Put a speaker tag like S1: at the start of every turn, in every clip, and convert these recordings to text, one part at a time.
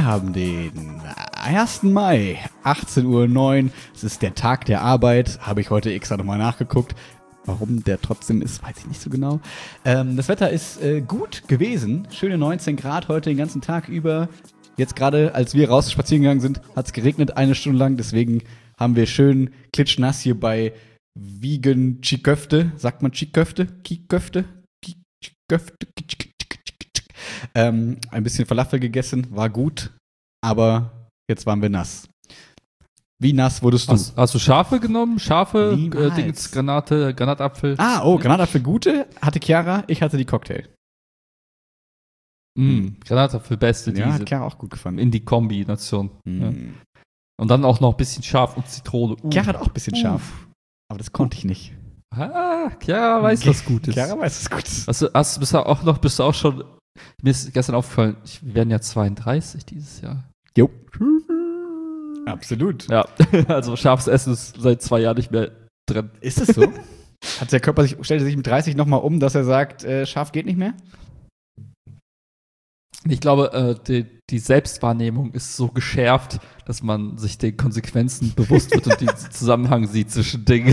S1: haben den 1. Mai, 18:09 Uhr. Es ist der Tag der Arbeit. Habe ich heute extra nochmal nachgeguckt. Warum der trotzdem ist, weiß ich nicht so genau. Das Wetter ist gut gewesen. Schöne 19 Grad heute den ganzen Tag über. Jetzt gerade, als wir raus spazieren gegangen sind, hat es geregnet 1 Stunde lang. Deswegen haben wir schön klitschnass hier bei Vegan Chiköfte. Sagt man Chiköfte? Kiköfte? Chiköfte? Ein bisschen Falafel gegessen, war gut. Aber jetzt waren wir nass. Wie nass wurdest du?
S2: Hast du Schafe genommen? Schafe,
S1: Niemals.
S2: Granatapfel?
S1: Granatapfel gute hatte Chiara, ich hatte die Cocktail.
S2: Granatapfel, beste
S1: Ja,
S2: diese.
S1: hat Chiara auch gut gefunden.
S2: In die Kombination. Ja. Und dann auch noch ein bisschen scharf und Zitrone.
S1: Chiara hat auch ein bisschen scharf. Aber das konnte ich nicht.
S2: Chiara weiß, was gut ist.
S1: Chiara weiß, was gut ist.
S2: Bist du auch schon, mir ist gestern aufgefallen, wir werden ja 32 dieses Jahr.
S1: Jo. Absolut.
S2: Ja, also scharfes Essen ist seit 2 Jahren nicht mehr drin.
S1: Ist es so? Hat der Körper stellt er sich mit 30 nochmal um, dass er sagt, scharf geht nicht mehr?
S2: Ich glaube, die Selbstwahrnehmung ist so geschärft, dass man sich den Konsequenzen bewusst wird und den Zusammenhang sieht zwischen Dingen.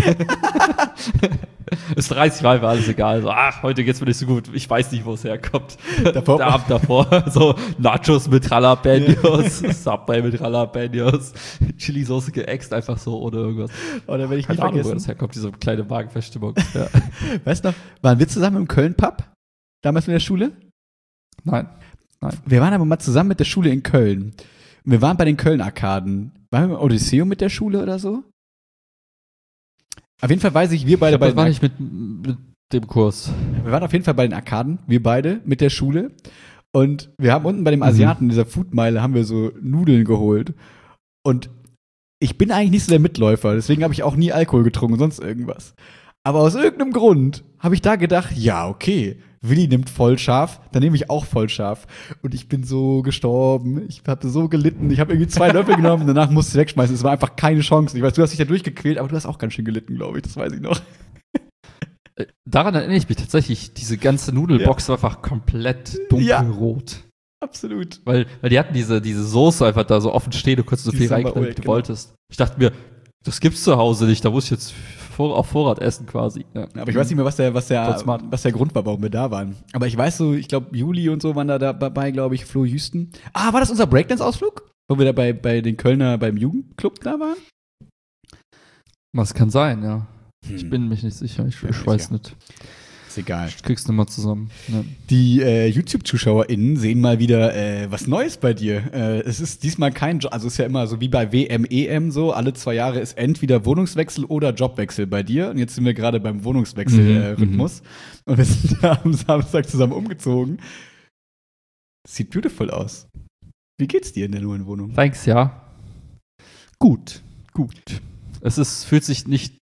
S2: Ist 30 Mal war alles egal. So, heute geht's mir nicht so gut. Ich weiß nicht, wo es herkommt. Der Abend davor, so Nachos mit Jalapenos, Subway mit Jalapenos, Chili-Sauce geäxt, einfach so ohne irgendwas.
S1: Oder wenn ich
S2: Keine
S1: nie
S2: Ahnung, wo
S1: vergessen.
S2: das herkommt, diese kleine Magenverstimmung. Ja.
S1: Weißt du noch, waren wir zusammen im Köln-Pub? Damals in der Schule?
S2: Nein.
S1: Wir waren aber mal zusammen mit der Schule in Köln. Und wir waren bei den Köln-Arkaden. Waren wir im Odysseum mit der Schule oder so? Auf jeden Fall weiß ich, wir beide bei
S2: das war nicht mit dem Kurs.
S1: Wir waren auf jeden Fall bei den Arkaden, wir beide mit der Schule. Und wir haben unten bei dem Asiaten, in dieser Foodmeile, haben wir so Nudeln geholt. Und ich bin eigentlich nicht so der Mitläufer, deswegen habe ich auch nie Alkohol getrunken und sonst irgendwas. Aber aus irgendeinem Grund habe ich da gedacht, ja, okay, Willi nimmt voll scharf, dann nehme ich auch voll scharf. Und ich bin so gestorben, ich hatte so gelitten, ich habe irgendwie 2 Löffel genommen, danach musste ich wegschmeißen, es war einfach keine Chance. Ich weiß, du hast dich da durchgequält, aber du hast auch ganz schön gelitten, glaube ich, das weiß ich noch.
S2: Daran erinnere ich mich tatsächlich, diese ganze Nudelbox war einfach komplett dunkelrot.
S1: Absolut.
S2: Weil die hatten diese Soße einfach da so offen stehen, du konntest so viel reinknallen, wie du wolltest. Ich dachte mir, das gibt's zu Hause nicht, da muss ich jetzt auf Vorrat essen quasi. Ja.
S1: Aber ich weiß nicht mehr, was der Grund war, warum wir da waren. Aber ich weiß so, ich glaube, Juli und so waren da dabei, glaube ich, Flo Jüsten. War das unser Breakdance-Ausflug? Wo wir da bei den Kölner, beim Jugendclub da waren?
S2: Was kann sein, ja. Ich bin mich nicht sicher, ich weiß nicht.
S1: Ist egal.
S2: Ich krieg's nicht mal zusammen. Ja.
S1: Die YouTube-ZuschauerInnen sehen mal wieder was Neues bei dir. Es ist diesmal kein Job, also es ist ja immer so wie bei WM, EM so, alle 2 Jahre ist entweder Wohnungswechsel oder Jobwechsel bei dir. Und jetzt sind wir gerade beim Wohnungswechsel-Rhythmus. Und wir sind da am Samstag zusammen umgezogen. Sieht beautiful aus. Wie geht's dir in der neuen Wohnung?
S2: Thanks, ja. Gut. Fühlt sich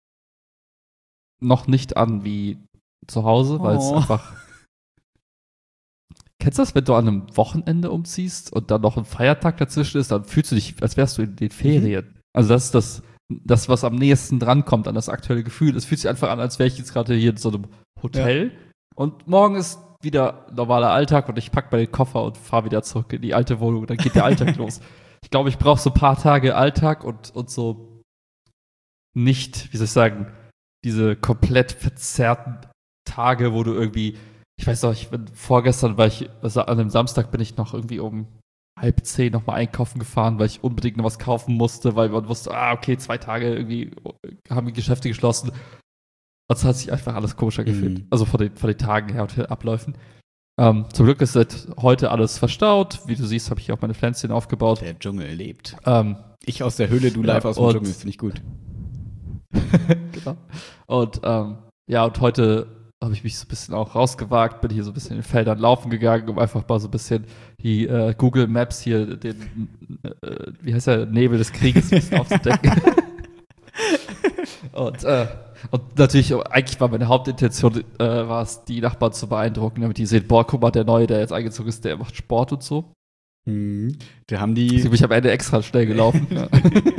S2: noch nicht an wie zu Hause, weil es einfach. Kennst du das, wenn du an einem Wochenende umziehst und dann noch ein Feiertag dazwischen ist, dann fühlst du dich, als wärst du in den Ferien. Also das ist das, was am nächsten drankommt an das aktuelle Gefühl. Es fühlt sich einfach an, als wäre ich jetzt gerade hier in so einem Hotel und morgen ist wieder normaler Alltag und ich packe meinen Koffer und fahre wieder zurück in die alte Wohnung. Dann geht der Alltag los. Ich glaube, ich brauche so ein paar Tage Alltag und so nicht, wie soll ich sagen, diese komplett verzerrten Tage, wo du irgendwie, ich weiß noch, vorgestern an einem Samstag bin ich noch irgendwie um 9:30 nochmal einkaufen gefahren, weil ich unbedingt noch was kaufen musste, weil man wusste, okay, 2 Tage irgendwie haben die Geschäfte geschlossen. Und es hat sich einfach alles komischer gefühlt. Also von den Tagen her und den Abläufen. Zum Glück ist seit heute alles verstaut. Wie du siehst, habe ich auch meine Pflänzchen aufgebaut.
S1: Der Dschungel lebt. Ich aus der Höhle, du live aus dem Dschungel, finde ich gut.
S2: Genau. Und und heute habe ich mich so ein bisschen auch rausgewagt, bin hier so ein bisschen in den Feldern laufen gegangen, um einfach mal so ein bisschen die Google Maps hier, wie heißt der, Nebel des Krieges ein bisschen aufzudecken. Und natürlich, eigentlich war meine Hauptintention, war es, die Nachbarn zu beeindrucken, damit die sehen, boah, guck mal, der Neue, der jetzt eingezogen ist, der macht Sport und so.
S1: Da haben die.
S2: Deswegen bin ich am Ende extra schnell gelaufen. Ja.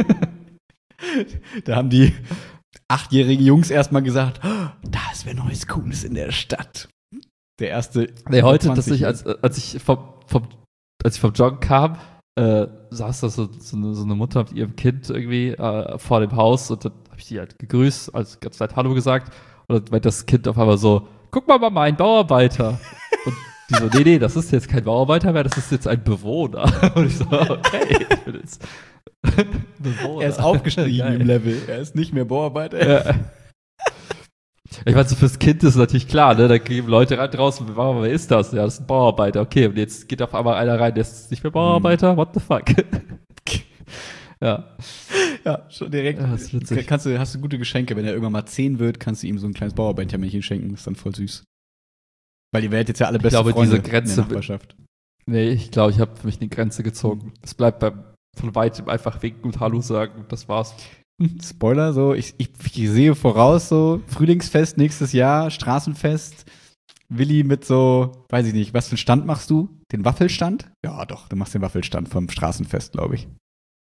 S1: Da haben die 8-jährigen Jungs erstmal gesagt, da ist wer Neues Cooles in der Stadt. Der erste.
S2: Nee, heute, als ich vom Joggen kam, saß da so eine Mutter mit ihrem Kind irgendwie vor dem Haus und dann habe ich die halt gegrüßt, also ganz nett Hallo gesagt und dann meint das Kind auf einmal so, guck mal Mama, ein Bauarbeiter. Und die so, nee, das ist jetzt kein Bauarbeiter mehr, das ist jetzt ein Bewohner. Und ich so, okay, ich bin jetzt Bewohner.
S1: Er ist aufgestiegen
S2: Geil.
S1: im Level. Er ist nicht mehr Bauarbeiter.
S2: Ja. Ich meine, so fürs Kind ist natürlich klar, ne? Da gehen Leute rein draußen, wer ist das? Ja, das ist ein Bauarbeiter. Okay, und jetzt geht auf einmal einer rein, der ist nicht mehr Bauarbeiter. What the fuck? Ja.
S1: Ja, schon direkt.
S2: Ja, das ist witzig.
S1: Hast du gute Geschenke. Wenn er irgendwann mal 10 wird, kannst du ihm so ein kleines Bauarbeitermännchen schenken. Das ist dann voll süß. Weil ihr werdet jetzt ja alle beste
S2: glaube,
S1: Freunde
S2: diese Grenze-
S1: in der Nachbarschaft.
S2: Nee, ich glaube, ich habe für mich eine Grenze gezogen. Es bleibt von weitem einfach winken und Hallo sagen und das war's.
S1: Spoiler, so, ich sehe voraus, so, Frühlingsfest nächstes Jahr, Straßenfest, Willi mit so, weiß ich nicht, was für einen Stand machst du? Den Waffelstand? Ja, doch, du machst den Waffelstand vom Straßenfest, glaube ich.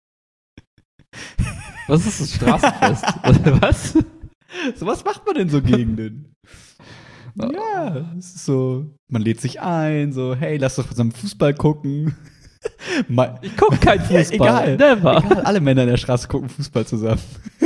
S2: Was ist das Straßenfest? Was?
S1: So, was macht man denn so Gegenden? Ja, es ist so, man lädt sich ein, so, hey, lass doch zusammen Fußball gucken.
S2: Ich gucke kein Fußball.
S1: Egal,
S2: Never.
S1: egal, alle Männer in der Straße gucken Fußball zusammen.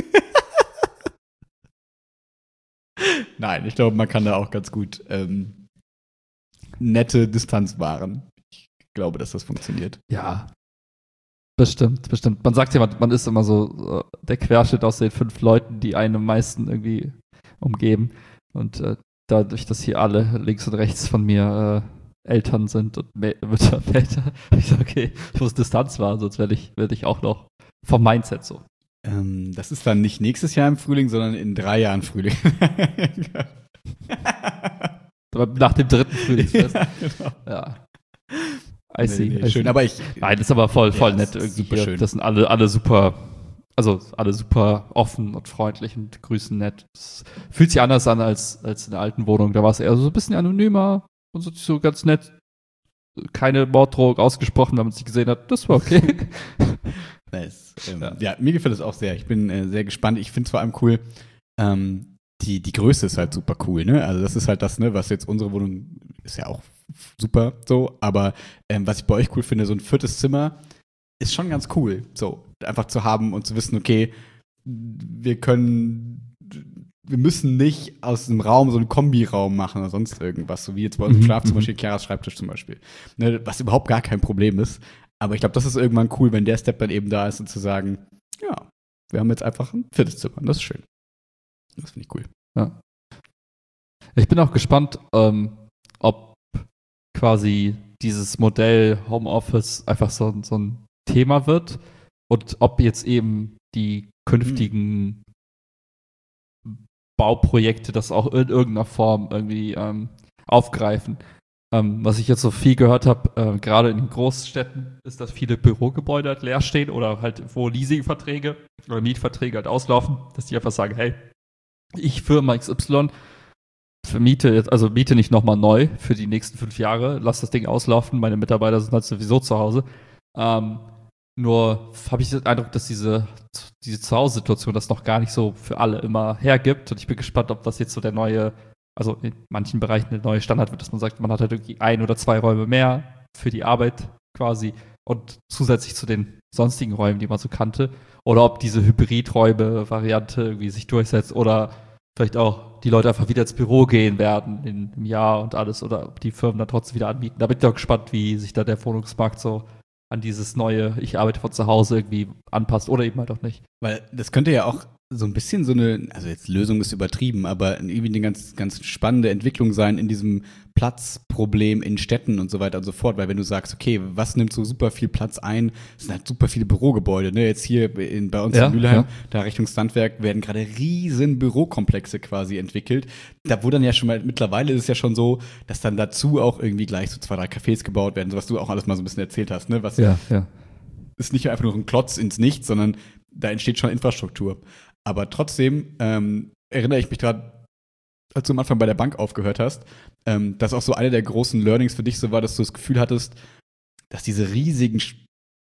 S1: Nein, ich glaube, man kann da auch ganz gut nette Distanz wahren. Ich glaube, dass das funktioniert.
S2: Ja. Bestimmt. Man sagt ja, man ist immer so der Querschnitt aus den 5 Leuten, die einen am meisten irgendwie umgeben. Und dadurch, dass hier alle links und rechts von mir Eltern sind und Mütter, Väter, ich sage, okay, ich muss Distanz wahren, sonst werde ich auch noch vom Mindset so.
S1: Das ist dann nicht nächstes Jahr im Frühling, sondern in 3 Jahren Frühling.
S2: Nach dem 3. Frühlingsfest.
S1: Ja, genau.
S2: Ja. I see.
S1: Nee, schön, aber
S2: Nein, das ist aber voll
S1: Ja,
S2: nett
S1: das ist
S2: irgendwie
S1: super
S2: hier.
S1: schön.
S2: Das sind alle super, also alle super offen und freundlich und grüßen nett. Das fühlt sich anders an als in der alten Wohnung. Da war es eher so ein bisschen anonymer und so ganz nett. Keine Morddrohung ausgesprochen, wenn man sich gesehen hat. Das war okay.
S1: nice. Ja, mir gefällt es auch sehr. Ich bin sehr gespannt. Ich finde es vor allem cool, die Größe ist halt super cool, ne? Also das ist halt das, ne, was jetzt unsere Wohnung ist ja auch super so, aber was ich bei euch cool finde, so ein 4. Zimmer ist schon ganz cool, so einfach zu haben und zu wissen, okay, wir müssen nicht aus dem Raum so einen Kombiraum machen oder sonst irgendwas, so wie jetzt bei uns im Schlafzimmer steht Chiaras Schreibtisch zum Beispiel, ne, was überhaupt gar kein Problem ist, aber ich glaube, das ist irgendwann cool, wenn der Step dann eben da ist und zu sagen, ja, wir haben jetzt einfach ein 4. Zimmer und das ist schön. Das finde ich cool.
S2: Ja. Ich bin auch gespannt, ob quasi dieses Modell Homeoffice einfach so ein Thema wird und ob jetzt eben die künftigen Bauprojekte das auch in irgendeiner Form irgendwie aufgreifen. Was ich jetzt so viel gehört habe, gerade in den Großstädten, ist, dass viele Bürogebäude halt leer stehen oder halt wo Leasingverträge oder Mietverträge halt auslaufen, dass die einfach sagen, hey, ich Firma XY miete nicht nochmal neu für die nächsten 5 Jahre, lass das Ding auslaufen, meine Mitarbeiter sind halt sowieso zu Hause. Nur habe ich den Eindruck, dass diese Zuhause-Situation das noch gar nicht so für alle immer hergibt und ich bin gespannt, ob das jetzt so der neue, also in manchen Bereichen der neue Standard wird, dass man sagt, man hat halt irgendwie 1 oder 2 Räume mehr für die Arbeit quasi und zusätzlich zu den sonstigen Räumen, die man so kannte, oder ob diese Hybrid-Räume-Variante irgendwie sich durchsetzt oder vielleicht auch die Leute einfach wieder ins Büro gehen werden im Jahr und alles oder ob die Firmen dann trotzdem wieder anbieten. Da bin ich auch gespannt, wie sich da der Wohnungsmarkt so an dieses neue, ich arbeite von zu Hause irgendwie anpasst oder eben halt auch nicht.
S1: Weil das könnte ja auch so ein bisschen so eine, also jetzt Lösung ist übertrieben, aber irgendwie eine ganz, ganz spannende Entwicklung sein in diesem Platzproblem in Städten und so weiter und so fort. Weil wenn du sagst, okay, was nimmt so super viel Platz ein? Es sind halt super viele Bürogebäude, ne? Jetzt hier bei uns in Mülheim, da Richtung Standwerk, werden gerade riesen Bürokomplexe quasi entwickelt. Da wurde dann ja schon mal, mittlerweile ist es ja schon so, dass dann dazu auch irgendwie gleich so 2, 3 Cafés gebaut werden, so was du auch alles mal so ein bisschen erzählt hast, ne? Was ist nicht einfach nur ein Klotz ins Nichts, sondern da entsteht schon Infrastruktur. Aber trotzdem erinnere ich mich daran, als du am Anfang bei der Bank aufgehört hast, dass auch so eine der großen Learnings für dich so war, dass du das Gefühl hattest, dass diese riesigen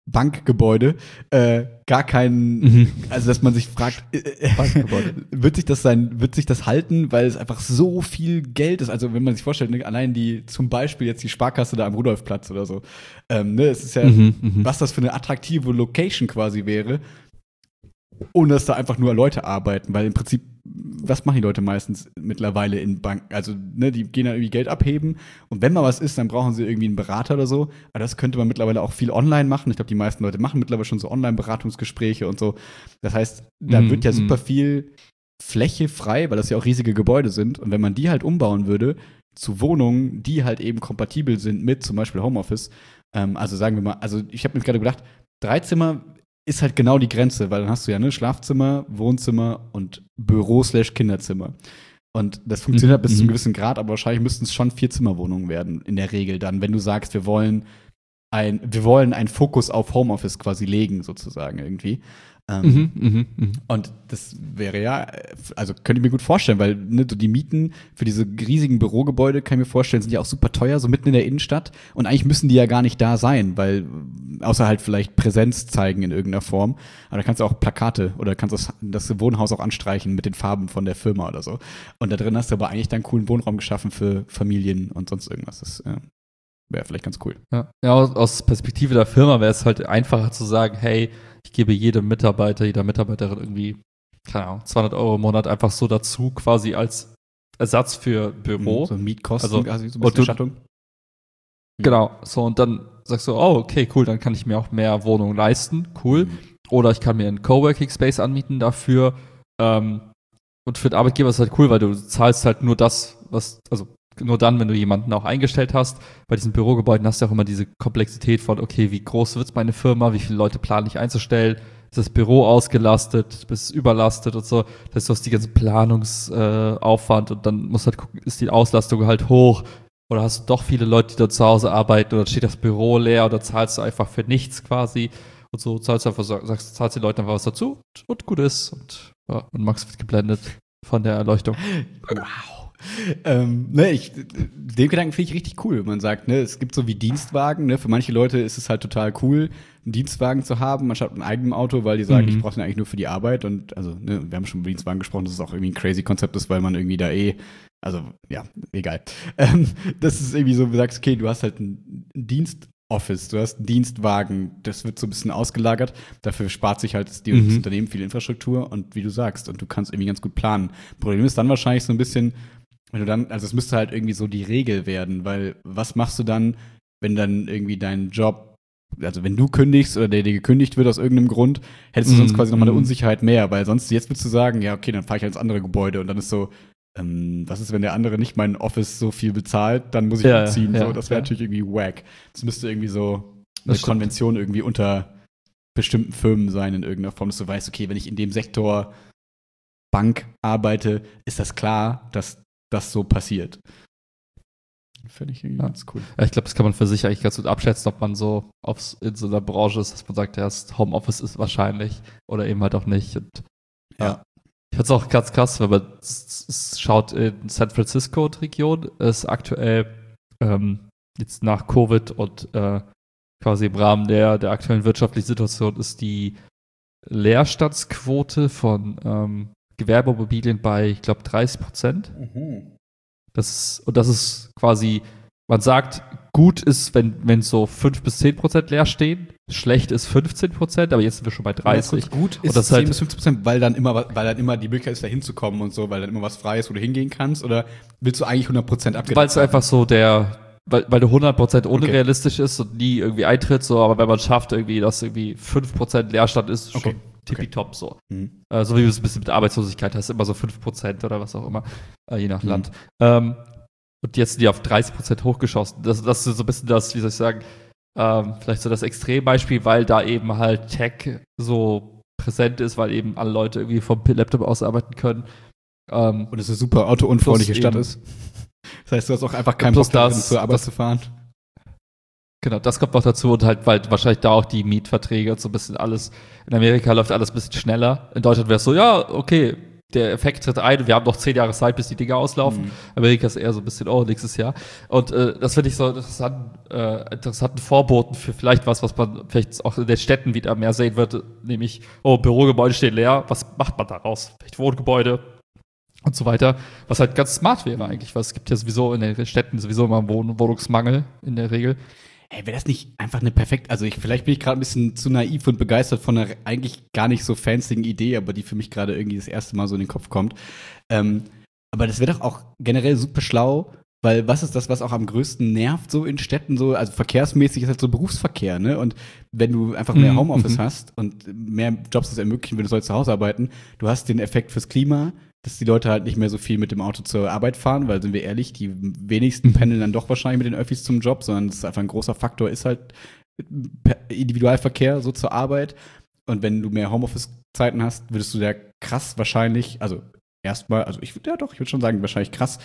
S1: Bankgebäude gar keinen, also dass man sich fragt, wird sich das halten, weil es einfach so viel Geld ist. Also wenn man sich vorstellt, ne, allein zum Beispiel jetzt die Sparkasse da am Rudolfplatz oder so, ne, es ist ja, was das für eine attraktive Location quasi wäre, ohne dass da einfach nur Leute arbeiten, weil im Prinzip, was machen die Leute meistens mittlerweile in Banken? Also, ne, die gehen dann irgendwie Geld abheben und wenn mal was ist, dann brauchen sie irgendwie einen Berater oder so. Aber das könnte man mittlerweile auch viel online machen. Ich glaube, die meisten Leute machen mittlerweile schon so Online-Beratungsgespräche und so. Das heißt, da wird ja super viel Fläche frei, weil das ja auch riesige Gebäude sind. Und wenn man die halt umbauen würde zu Wohnungen, die halt eben kompatibel sind mit zum Beispiel Homeoffice, also sagen wir mal, also ich habe mir gerade gedacht, 3 Zimmer ist halt genau die Grenze, weil dann hast du ja Schlafzimmer, Wohnzimmer und Büro/Kinderzimmer. Und das funktioniert bis zu einem gewissen Grad, aber wahrscheinlich müssten es schon 4-Zimmer-Wohnungen werden, in der Regel dann, wenn du sagst, wir wollen einen Fokus auf Homeoffice quasi legen, sozusagen irgendwie. Und das wäre ja, also könnte ich mir gut vorstellen, weil ne, so die Mieten für diese riesigen Bürogebäude, kann ich mir vorstellen, sind ja auch super teuer, so mitten in der Innenstadt. Und eigentlich müssen die ja gar nicht da sein, weil außer halt vielleicht Präsenz zeigen in irgendeiner Form. Aber da kannst du auch Plakate oder kannst das Wohnhaus auch anstreichen mit den Farben von der Firma oder so. Und da drin hast du aber eigentlich dann einen coolen Wohnraum geschaffen für Familien und sonst irgendwas. Das wäre vielleicht ganz cool.
S2: Ja, aus Perspektive der Firma wäre es halt einfacher zu sagen, hey, ich gebe jedem Mitarbeiter, jeder Mitarbeiterin irgendwie, keine Ahnung, 200 Euro im Monat einfach so dazu, quasi als Ersatz für Büro.
S1: So Mietkosten,
S2: also
S1: quasi so ein bisschen Erstattung.
S2: Genau, so und dann sagst du, oh, okay, cool, dann kann ich mir auch mehr Wohnungen leisten, cool. Oder ich kann mir einen Coworking Space anmieten dafür. Und für den Arbeitgeber ist es halt cool, weil du zahlst halt nur das, also nur dann, wenn du jemanden auch eingestellt hast. Bei diesen Bürogebäuden hast du auch immer diese Komplexität von, okay, wie groß wird meine Firma, wie viele Leute plane ich einzustellen, ist das Büro ausgelastet, ist es überlastet und so. Das heißt, du hast die ganzen Planungsaufwand und dann musst halt gucken, ist die Auslastung halt hoch oder hast du doch viele Leute, die dort zu Hause arbeiten oder steht das Büro leer oder zahlst du einfach für nichts quasi und so zahlst du einfach, zahlst den Leuten einfach was dazu und gut ist und Max wird geblendet von der Erleuchtung.
S1: Wow. Den Gedanken finde ich richtig cool. Man sagt, ne, es gibt so wie Dienstwagen, ne, für manche Leute ist es halt total cool, einen Dienstwagen zu haben, anstatt ein eigenes Auto, weil die sagen, ich brauche den eigentlich nur für die Arbeit und also, ne, wir haben schon über Dienstwagen gesprochen, dass es auch irgendwie ein crazy Konzept ist, weil man irgendwie da also, ja, egal. Das ist irgendwie so, du sagst, okay, du hast halt ein Office, du hast einen Dienstwagen, das wird so ein bisschen ausgelagert, dafür spart sich halt das Unternehmen viel Infrastruktur und wie du sagst, und du kannst irgendwie ganz gut planen. Problem ist dann wahrscheinlich so ein bisschen, wenn du dann, also es müsste halt irgendwie so die Regel werden, weil was machst du dann, wenn dann irgendwie dein Job, also wenn du kündigst oder der dir gekündigt wird aus irgendeinem Grund, hättest du sonst quasi nochmal eine Unsicherheit mehr, weil sonst jetzt würdest du sagen, ja okay, dann fahre ich halt ins andere Gebäude und dann ist so, was ist, wenn der andere nicht mein Office so viel bezahlt, dann muss ich umziehen. So, das wäre natürlich irgendwie wack. Das müsste irgendwie so eine Konvention irgendwie unter bestimmten Firmen sein in irgendeiner Form, dass du weißt, okay, wenn ich in dem Sektor Bank arbeite, ist das klar, dass das so passiert. Finde ich irgendwie ganz cool.
S2: Ja, ich glaube, das kann man für sich eigentlich ganz gut abschätzen, ob man so in so einer Branche ist, dass man sagt, ja, das Homeoffice ist wahrscheinlich oder eben halt auch nicht. Und, ja. Ich finde es auch ganz krass, wenn man schaut in San Francisco-Region, ist aktuell jetzt nach Covid und quasi im Rahmen der aktuellen wirtschaftlichen Situation ist die Leerstandsquote von Gewerbeimmobilien bei, ich glaube, 30%. Das ist quasi, man sagt, gut ist, wenn so 5-10% leer stehen, schlecht ist 15%, aber jetzt sind wir schon bei 30%.
S1: Ja, gut ist 10-15%, weil dann immer die Möglichkeit ist, da hinzukommen und so, weil dann immer was frei ist, wo du hingehen kannst, oder willst du eigentlich 100% abgedeckt?
S2: Weil es einfach so weil du 100% unrealistisch ist und nie irgendwie eintritt, so, aber wenn man schafft, irgendwie, dass irgendwie 5% Leerstand ist, schon tippitopp so. So wie du es ein bisschen mit Arbeitslosigkeit hast, immer so 5% oder was auch immer, je nach Land. Und jetzt sind die auf 30% hochgeschossen. Das ist so ein bisschen das, wie soll ich sagen, vielleicht so das Extrembeispiel, weil da eben halt Tech so präsent ist, weil eben alle Leute irgendwie vom Laptop aus arbeiten können.
S1: Und es eine super autounfreundliche Stadt ist. Das heißt, du hast auch einfach keinen Bock, zur Arbeit zu fahren.
S2: Genau, das kommt noch dazu und halt, weil wahrscheinlich da auch die Mietverträge und so ein bisschen alles, in Amerika läuft alles ein bisschen schneller. In Deutschland wäre es so, ja, okay, der Effekt tritt ein, wir haben noch 10 Jahre Zeit, bis die Dinger auslaufen. Amerika ist eher so ein bisschen, nächstes Jahr. Und das finde ich so interessanten Vorboten für vielleicht was man vielleicht auch in den Städten wieder mehr sehen wird, nämlich, Bürogebäude stehen leer, was macht man daraus? Vielleicht Wohngebäude und so weiter, was halt ganz smart wäre eigentlich, weil es gibt ja sowieso in den Städten sowieso immer Wohnungsmangel in der Regel.
S1: Hey, wäre das nicht einfach eine perfekte, also vielleicht bin ich gerade ein bisschen zu naiv und begeistert von einer eigentlich gar nicht so fancy Idee, aber die für mich gerade irgendwie das erste Mal so in den Kopf kommt. Aber das wäre doch auch generell super schlau, weil was ist das, was auch am größten nervt so in Städten so, also verkehrsmäßig ist halt so Berufsverkehr, ne? Und wenn du einfach mehr Homeoffice hast und mehr Jobs es ermöglichen, wenn du sollst zu Hause arbeiten, du hast den Effekt fürs Klima, dass die Leute halt nicht mehr so viel mit dem Auto zur Arbeit fahren, weil, sind wir ehrlich, die wenigsten pendeln dann doch wahrscheinlich mit den Öffis zum Job, sondern das ist einfach ein großer Faktor, ist halt Individualverkehr so zur Arbeit. Und wenn du mehr Homeoffice-Zeiten hast, würdest du da krass wahrscheinlich, also erstmal, also ich würde schon sagen, wahrscheinlich krass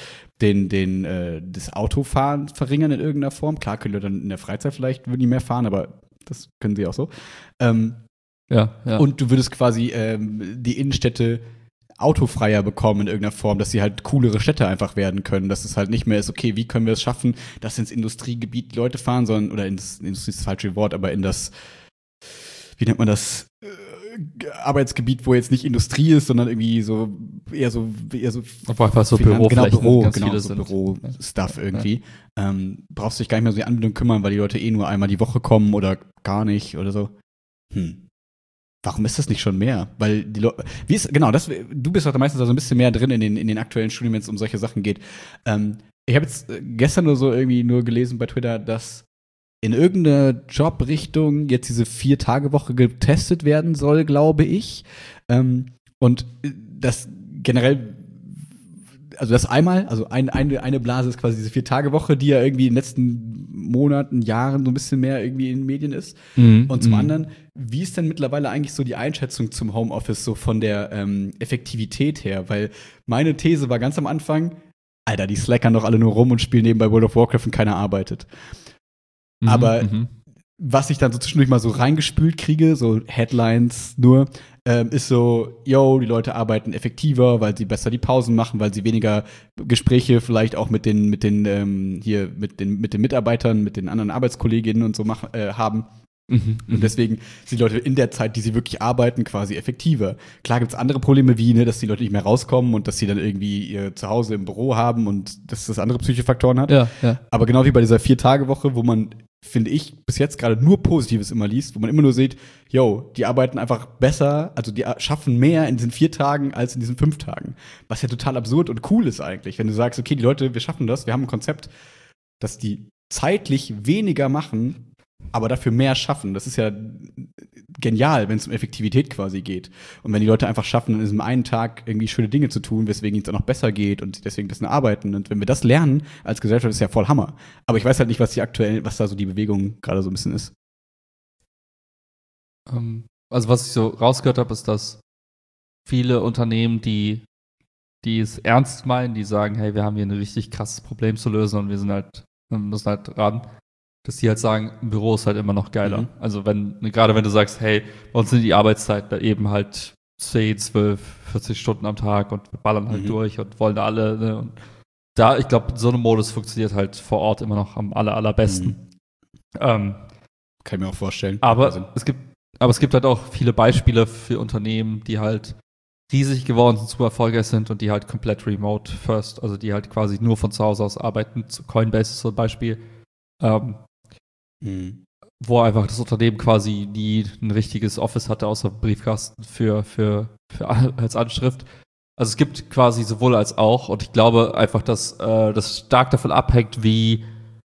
S1: das Autofahren verringern in irgendeiner Form. Klar können die dann in der Freizeit vielleicht würden die mehr fahren, aber das können sie auch so.
S2: Ja.
S1: Und du würdest quasi die Innenstädte autofreier bekommen in irgendeiner Form, dass sie halt coolere Städte einfach werden können, dass es halt nicht mehr ist, okay, wie können wir es schaffen, dass ins Industriegebiet die Leute fahren, sondern, oder Industrie ist das falsche Wort, aber in das, wie nennt man das, Arbeitsgebiet, wo jetzt nicht Industrie ist, sondern irgendwie so eher so
S2: einfach so Büroflächen,
S1: Büro-Stuff irgendwie. Brauchst du dich gar nicht mehr so die Anbindung kümmern, weil die Leute nur einmal die Woche kommen oder gar nicht oder so. Warum ist das nicht schon mehr? Weil die Leute, du bist doch meistens da so ein bisschen mehr drin in den aktuellen Studien, wenn es um solche Sachen geht. Ich habe jetzt gestern nur so irgendwie nur gelesen bei Twitter, dass in irgendeiner Jobrichtung jetzt diese 4-Tage-Woche getestet werden soll, glaube ich. Und das generell, also das einmal, also eine Blase ist quasi diese 4-Tage-Woche, die ja irgendwie in den letzten Monaten, Jahren so ein bisschen mehr irgendwie in den Medien ist. Und zum anderen, wie ist denn mittlerweile eigentlich so die Einschätzung zum Homeoffice so von der Effektivität her? Weil meine These war ganz am Anfang, Alter, die slackern doch alle nur rum und spielen nebenbei World of Warcraft und keiner arbeitet. Aber was ich dann so zwischendurch mal so reingespült kriege, so Headlines nur, ist so, die Leute arbeiten effektiver, weil sie besser die Pausen machen, weil sie weniger Gespräche vielleicht auch mit den Mitarbeitern, mit den anderen Arbeitskolleginnen und so haben. Und deswegen sind die Leute in der Zeit, die sie wirklich arbeiten, quasi effektiver. Klar gibt's andere Probleme wie, dass die Leute nicht mehr rauskommen und dass sie dann irgendwie ihr Zuhause im Büro haben und dass das andere psychische Faktoren hat.
S2: Ja.
S1: Aber genau wie bei dieser 4-Tage-Woche, wo man, finde ich, bis jetzt gerade nur Positives immer liest, wo man immer nur sieht, die arbeiten einfach besser, also die schaffen mehr in diesen 4 Tagen als in diesen 5 Tagen. Was ja total absurd und cool ist eigentlich, wenn du sagst, okay, die Leute, wir schaffen das, wir haben ein Konzept, dass die zeitlich weniger machen, aber dafür mehr schaffen. Das ist ja genial, wenn es um Effektivität quasi geht. Und wenn die Leute einfach schaffen, in diesem einen Tag irgendwie schöne Dinge zu tun, weswegen es auch noch besser geht und deswegen ein bisschen arbeiten. Und wenn wir das lernen als Gesellschaft, ist ja voll Hammer. Aber ich weiß halt nicht, was da so die Bewegung gerade so ein bisschen ist.
S2: Also was ich so rausgehört habe, ist, dass viele Unternehmen, die es ernst meinen, die sagen, hey, wir haben hier ein richtig krasses Problem zu lösen und wir müssen halt ran, dass die halt sagen, ein Büro ist halt immer noch geiler. Also gerade wenn du sagst, hey, bei uns sind die Arbeitszeiten eben halt 10, 12, 40 Stunden am Tag und wir ballern halt durch und wollen da alle, ne? Und da, ich glaube, so ein Modus funktioniert halt vor Ort immer noch am allerbesten.
S1: Kann ich mir auch vorstellen.
S2: Aber es gibt halt auch viele Beispiele für Unternehmen, die halt riesig geworden sind, super erfolgreich sind und die halt komplett remote first, also die halt quasi nur von zu Hause aus arbeiten. Coinbase ist so ein Beispiel. Wo einfach das Unternehmen quasi nie ein richtiges Office hatte, außer Briefkasten für als Anschrift. Also es gibt quasi sowohl als auch und ich glaube einfach, dass das stark davon abhängt, wie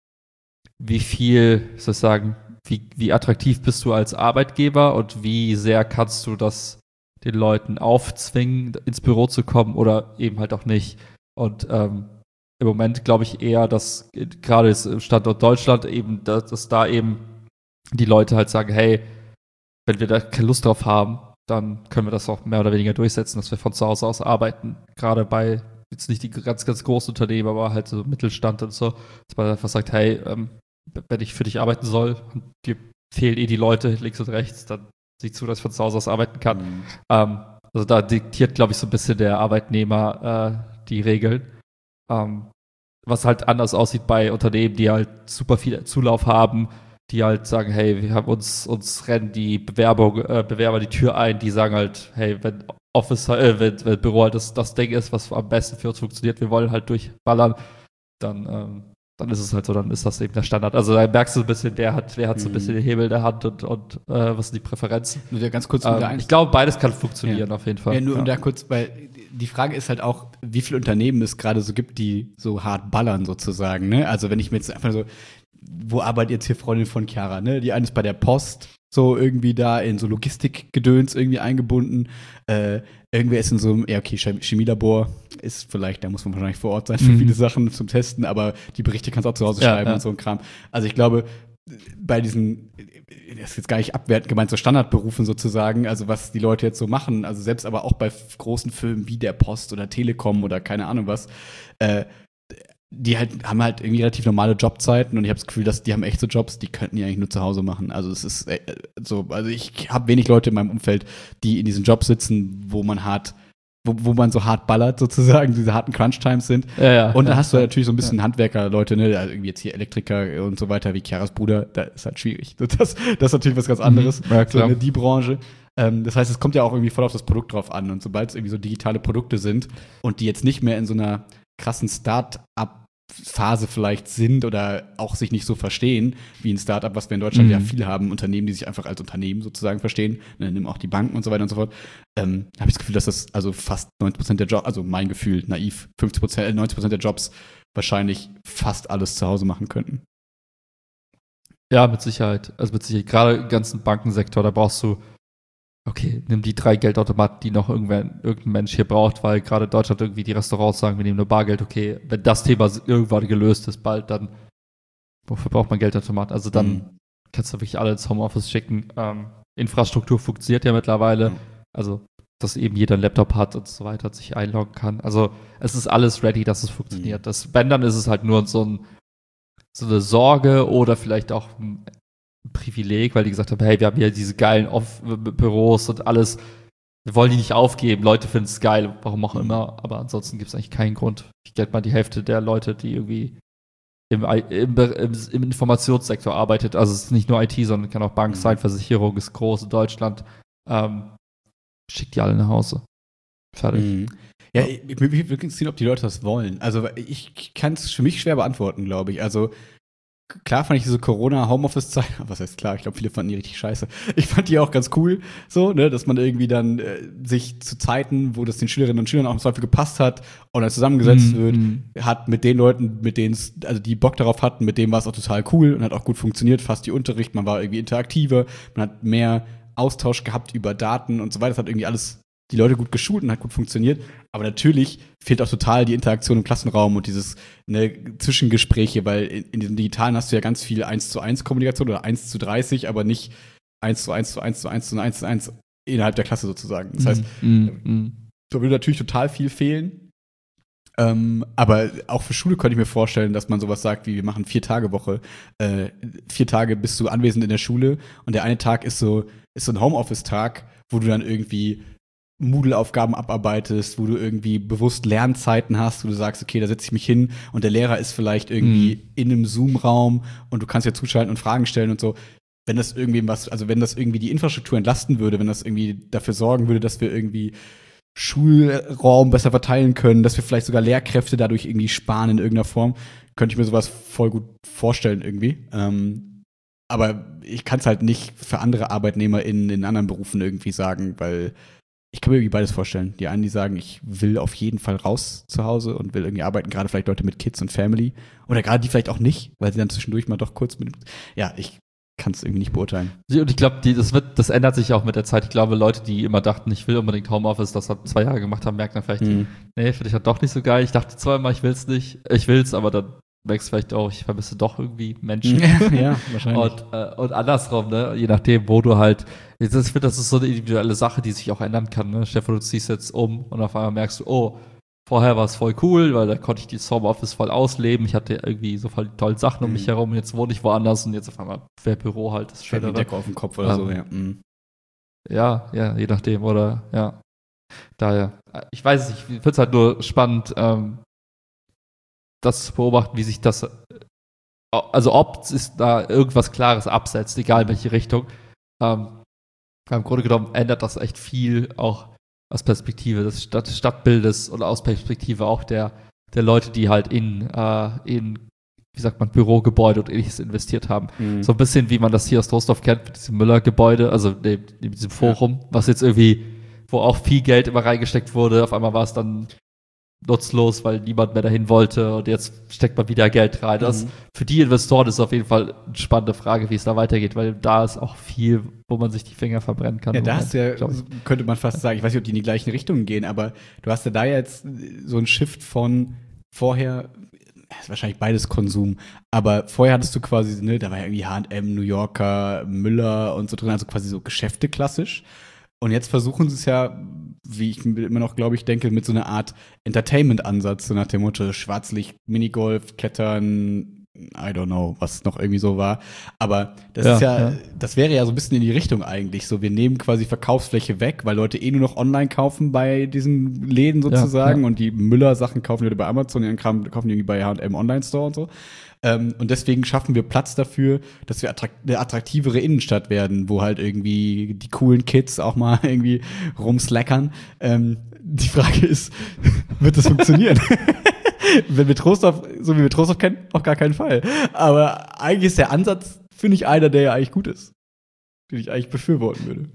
S2: viel, soll ich sagen, wie attraktiv bist du als Arbeitgeber und wie sehr kannst du das den Leuten aufzwingen, ins Büro zu kommen oder eben halt auch nicht. Und im Moment glaube ich eher, dass gerade im Standort Deutschland eben, dass da eben die Leute halt sagen, hey, wenn wir da keine Lust drauf haben, dann können wir das auch mehr oder weniger durchsetzen, dass wir von zu Hause aus arbeiten. Gerade bei jetzt nicht die ganz, ganz großen Unternehmen, aber halt so Mittelstand und so, dass man einfach sagt, hey, wenn ich für dich arbeiten soll und dir fehlen die Leute links und rechts, dann sieh zu, dass ich von zu Hause aus arbeiten kann. Also da diktiert, glaube ich, so ein bisschen der Arbeitnehmer die Regeln. Was halt anders aussieht bei Unternehmen, die halt super viel Zulauf haben, die halt sagen, hey, wir haben uns rennen die Bewerber die Tür ein, die sagen halt, hey, wenn wenn Büro halt das Ding ist, was am besten für uns funktioniert, wir wollen halt durchballern, dann ist es halt so, dann ist das eben der Standard. Also da merkst du ein bisschen, wer hat so ein bisschen den Hebel in der Hand und was sind die Präferenzen.
S1: Nur ganz kurz
S2: ich glaube, beides kann funktionieren auf jeden Fall.
S1: Ja, nur da kurz, weil die Frage ist halt auch, wie viele Unternehmen es gerade so gibt, die so hart ballern sozusagen, ne? Also wenn ich mir jetzt einfach so, wo arbeitet jetzt hier Freundin von Chiara, ne? Die eine ist bei der Post, so irgendwie da in so Logistikgedöns irgendwie eingebunden. Irgendwer ist in so einem, ja okay, Chemielabor ist vielleicht, da muss man wahrscheinlich vor Ort sein für viele Sachen zum Testen, aber die Berichte kannst du auch zu Hause schreiben und so ein Kram. Also ich glaube, bei diesen, das ist jetzt gar nicht abwertend gemeint, so Standardberufen sozusagen, also was die Leute jetzt so machen, also selbst aber auch bei großen Firmen wie der Post oder Telekom oder keine Ahnung was, die haben halt irgendwie relativ normale Jobzeiten und ich habe das Gefühl, dass die haben echt so Jobs, die könnten die eigentlich nur zu Hause machen. Also es ist so, also ich habe wenig Leute in meinem Umfeld, die in diesen Jobs sitzen, wo man so hart ballert sozusagen, diese harten Crunch-Times sind. Und dann hast du natürlich so ein bisschen Handwerker-Leute, ne, also irgendwie jetzt hier Elektriker und so weiter, wie Chiaras Bruder, da ist halt schwierig. Das ist natürlich was ganz anderes,
S2: Ja, klar.
S1: so die Branche. Das heißt, es kommt ja auch irgendwie voll auf das Produkt drauf an und sobald es irgendwie so digitale Produkte sind und die jetzt nicht mehr in so einer krassen Start-up-Phase vielleicht sind oder auch sich nicht so verstehen wie ein Start-up, was wir in Deutschland ja viel haben, Unternehmen, die sich einfach als Unternehmen sozusagen verstehen, dann nehmen auch die Banken und so weiter und so fort, habe ich das Gefühl, dass das also fast 90% der Jobs, also mein Gefühl, naiv, 90% der Jobs wahrscheinlich fast alles zu Hause machen könnten.
S2: Ja, mit Sicherheit. Also mit Sicherheit. Gerade im ganzen Bankensektor, da brauchst du, okay, nimm die 3 Geldautomaten, die noch irgendein Mensch hier braucht, weil gerade in Deutschland irgendwie die Restaurants sagen, wir nehmen nur Bargeld, okay, wenn das Thema irgendwann gelöst ist, bald, dann wofür braucht man Geldautomaten? Also dann kannst du wirklich alle ins Homeoffice schicken. Infrastruktur funktioniert ja mittlerweile, also dass eben jeder einen Laptop hat und so weiter, sich einloggen kann. Also es ist alles ready, dass es funktioniert. Wenn, dann ist es halt nur so eine Sorge oder vielleicht auch ein Privileg, weil die gesagt haben, hey, wir haben hier diese geilen Büros und alles, wir wollen die nicht aufgeben, Leute finden es geil, warum auch immer, aber ansonsten gibt es eigentlich keinen Grund. Ich denke mal, die Hälfte der Leute, die irgendwie im Informationssektor arbeitet, also es ist nicht nur IT, sondern kann auch Bank sein, Versicherung ist groß in Deutschland, schickt die alle nach Hause. Fertig.
S1: Ja, ich würde wirklich interessieren, ob die Leute das wollen. Also ich kann es für mich schwer beantworten, glaube ich. Also klar fand ich diese Corona-Homeoffice-Zeit, was heißt klar, ich glaube, viele fanden die richtig scheiße. Ich fand die auch ganz cool, so, ne, dass man irgendwie dann sich zu Zeiten, wo das den Schülerinnen und Schülern auch im Zweifel gepasst hat, und dann zusammengesetzt wird, hat mit den Leuten, mit denen es, also die Bock darauf hatten, mit denen war es auch total cool und hat auch gut funktioniert, fast die Unterricht, man war irgendwie interaktiver, man hat mehr Austausch gehabt über Daten und so weiter, das hat irgendwie alles die Leute gut geschult und hat gut funktioniert. Aber natürlich fehlt auch total die Interaktion im Klassenraum und dieses Zwischengespräche, weil in diesem Digitalen hast du ja ganz viel 1:1 Kommunikation oder 1:30, aber nicht 1:1:1:1:1:1 innerhalb der Klasse sozusagen. Das heißt, da würde natürlich total viel fehlen. Aber auch für Schule könnte ich mir vorstellen, dass man sowas sagt wie, wir machen 4-Tage-Woche. 4 Tage bist du anwesend in der Schule und der eine Tag ist so ein Homeoffice-Tag, wo du dann irgendwie Moodle-Aufgaben abarbeitest, wo du irgendwie bewusst Lernzeiten hast, wo du sagst, okay, da setze ich mich hin und der Lehrer ist vielleicht irgendwie in einem Zoom-Raum und du kannst ja zuschalten und Fragen stellen und so. Wenn das irgendwie wenn das irgendwie die Infrastruktur entlasten würde, wenn das irgendwie dafür sorgen würde, dass wir irgendwie Schulraum besser verteilen können, dass wir vielleicht sogar Lehrkräfte dadurch irgendwie sparen in irgendeiner Form, könnte ich mir sowas voll gut vorstellen irgendwie. Aber ich kann es halt nicht für andere Arbeitnehmer in anderen Berufen irgendwie sagen, weil ich kann mir irgendwie beides vorstellen. Die einen, die sagen, ich will auf jeden Fall raus zu Hause und will irgendwie arbeiten, gerade vielleicht Leute mit Kids und Family. Oder gerade die vielleicht auch nicht, weil sie dann zwischendurch mal doch kurz ich kann es irgendwie nicht beurteilen.
S2: Und ich glaube, das ändert sich auch mit der Zeit. Ich glaube, Leute, die immer dachten, ich will unbedingt Homeoffice, das hat 2 Jahre gemacht haben, merken dann vielleicht, nee, finde ich halt doch nicht so geil. Ich dachte zweimal, ich will's nicht. Ich will's, aber dann merkst du vielleicht auch, ich vermisse doch irgendwie Menschen.
S1: Ja, wahrscheinlich.
S2: Und andersrum, ne? Je nachdem, wo du halt. Ich finde, das ist so eine individuelle Sache, die sich auch ändern kann. Ne? Stefan, du ziehst jetzt um und auf einmal merkst du, oh, vorher war es voll cool, weil da konnte ich dieses Homeoffice voll ausleben. Ich hatte irgendwie so voll die tollen Sachen um mich herum und jetzt wohne ich woanders und jetzt auf einmal wäre Büro halt das Schönere.
S1: Die Decke auf dem Kopf oder so, ja.
S2: Ja, je nachdem, oder ja. Daher, ich weiß es nicht, ich finde es halt nur spannend, das zu beobachten, wie sich das, also ob es da irgendwas Klares absetzt, egal in welche Richtung. Im Grunde genommen ändert das echt viel, auch aus Perspektive des Stadtbildes und aus Perspektive auch der Leute, die halt in wie sagt man, Bürogebäude und ähnliches investiert haben.
S1: Mhm.
S2: So ein bisschen, wie man das hier aus Trostorf kennt, mit diesem Müller-Gebäude, also neben diesem Forum, was jetzt irgendwie, wo auch viel Geld immer reingesteckt wurde. Auf einmal war es dann nutzlos, weil niemand mehr dahin wollte und jetzt steckt man wieder Geld rein. Das für die Investoren ist auf jeden Fall eine spannende Frage, wie es da weitergeht, weil da ist auch viel, wo man sich die Finger verbrennen kann.
S1: Ja, da hast du ja, könnte man fast sagen, ich weiß nicht, ob die in die gleichen Richtungen gehen, aber du hast ja da jetzt so einen Shift von vorher, ist wahrscheinlich beides Konsum, aber vorher hattest du quasi, ne, da war ja irgendwie H&M, New Yorker, Müller und so drin, also quasi so Geschäfte klassisch. Und jetzt versuchen sie es ja, wie ich immer noch, glaube ich, denke, mit so einer Art Entertainment-Ansatz, so nach dem Motto Schwarzlicht, Minigolf, Klettern, I don't know, was noch irgendwie so war. Aber das ist ja, das wäre ja so ein bisschen in die Richtung eigentlich. So, wir nehmen quasi Verkaufsfläche weg, weil Leute nur noch online kaufen bei diesen Läden sozusagen und die Müller-Sachen kaufen die bei Amazon, ihren Kram kaufen die irgendwie bei H&M Online-Store und so. Und deswegen schaffen wir Platz dafür, dass wir eine attraktivere Innenstadt werden, wo halt irgendwie die coolen Kids auch mal irgendwie rumslackern. Die Frage ist, wird das funktionieren? Wenn wir Trostorf, so wie wir Trostorf kennen, auf gar keinen Fall. Aber eigentlich ist der Ansatz, finde ich, einer, der ja eigentlich gut ist. Den ich eigentlich befürworten würde.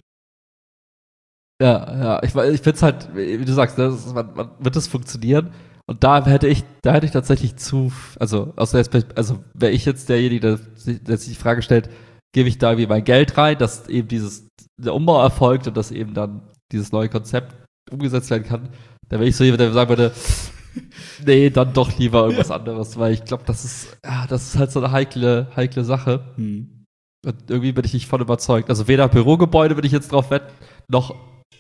S2: Ja, ich finde es halt, wie du sagst, man wird es funktionieren. Und da hätte ich tatsächlich also wäre ich jetzt derjenige, der sich die Frage stellt, gebe ich da irgendwie mein Geld rein, dass eben der Umbau erfolgt und dass eben dann dieses neue Konzept umgesetzt werden kann, dann wäre ich so jemand, der sagen würde, nee, dann doch lieber irgendwas anderes, weil ich glaube, das ist halt so eine heikle Sache. Und irgendwie bin ich nicht von überzeugt. Also weder Bürogebäude würde ich jetzt drauf wetten, noch?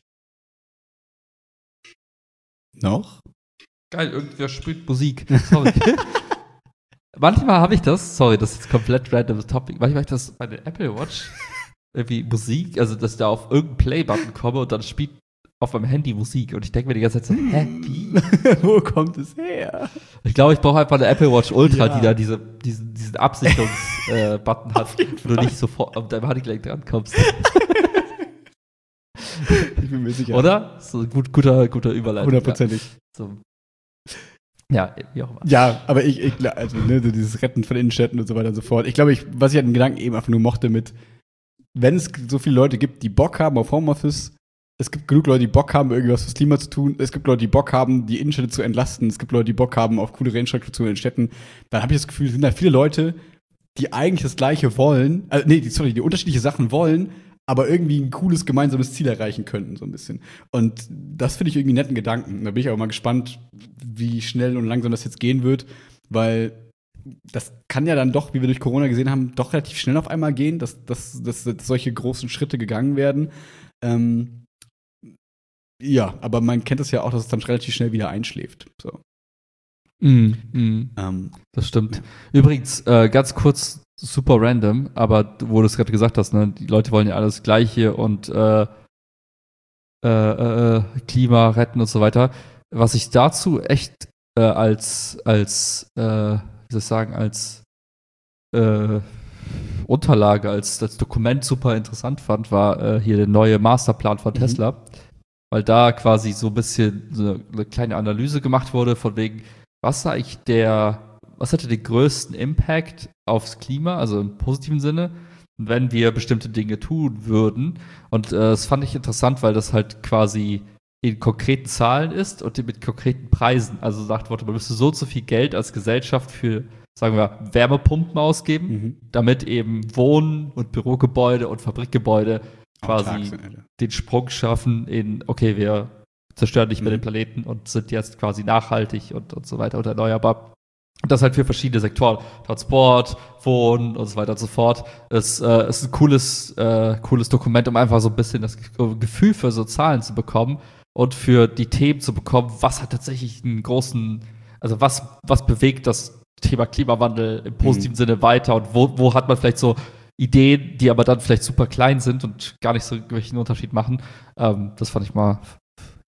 S2: Geil, irgendwer spielt Musik. Sorry. Manchmal habe ich das, sorry, das ist jetzt komplett random Topic, manchmal habe ich das bei der Apple Watch, irgendwie Musik, also dass ich da auf irgendeinen Play-Button komme und dann spielt auf meinem Handy Musik und ich denke mir die ganze Zeit so, wie?
S1: Wo kommt es her?
S2: Ich glaube, ich brauche einfach eine Apple Watch Ultra, die da diesen Absicherungs-Button hat, wo du nicht sofort auf deinem Handgelenk dran kommst.
S1: Ich bin mir sicher.
S2: Oder? So guter Überleitung.
S1: 100%.
S2: So. Ja, wie auch immer.
S1: Ja, aber also dieses Retten von Innenstädten und so weiter und so fort. Ich glaube, was ich halt den Gedanken eben einfach nur mochte mit, wenn es so viele Leute gibt, die Bock haben auf Homeoffice, es gibt genug Leute, die Bock haben, irgendwas fürs Klima zu tun, es gibt Leute, die Bock haben, die Innenstädte zu entlasten, es gibt Leute, die Bock haben auf coole Infrastruktur in den Städten, dann habe ich das Gefühl, es sind da viele Leute, die eigentlich das Gleiche wollen, die unterschiedliche Sachen wollen, aber irgendwie ein cooles gemeinsames Ziel erreichen könnten, so ein bisschen. Und das finde ich irgendwie einen netten Gedanken. Da bin ich auch mal gespannt, wie schnell und langsam das jetzt gehen wird, weil das kann ja dann doch, wie wir durch Corona gesehen haben, doch relativ schnell auf einmal gehen, dass solche großen Schritte gegangen werden. Ja, aber man kennt es ja auch, dass es dann relativ schnell wieder einschläft. So.
S2: Das stimmt. Übrigens, ganz kurz, super random, aber wo du es gerade gesagt hast, ne, die Leute wollen ja alles Gleiche und Klima retten und so weiter. Was ich dazu echt als Unterlage, als Dokument super interessant fand, war hier der neue Masterplan von Tesla. Weil da quasi so ein bisschen so eine kleine Analyse gemacht wurde, von wegen, was hatte den größten Impact aufs Klima, also im positiven Sinne, wenn wir bestimmte Dinge tun würden. Und das fand ich interessant, weil das halt quasi in konkreten Zahlen ist und mit konkreten Preisen. Also sagt Worte, man müsste so viel Geld als Gesellschaft für, sagen wir, Wärmepumpen ausgeben, damit eben Wohn- und Bürogebäude und Fabrikgebäude quasi den Sprung schaffen in, okay, wir zerstören nicht mehr den Planeten und sind jetzt quasi nachhaltig und so weiter und erneuerbar. Und das halt für verschiedene Sektoren. Transport, Wohnen und so weiter und so fort. Es ist ein cooles Dokument, um einfach so ein bisschen das Gefühl für so Zahlen zu bekommen und für die Themen zu bekommen, was hat tatsächlich einen großen, also was bewegt das Thema Klimawandel im positiven Sinne weiter und wo hat man vielleicht so Ideen, die aber dann vielleicht super klein sind und gar nicht so wirklich einen Unterschied machen. Das fand ich mal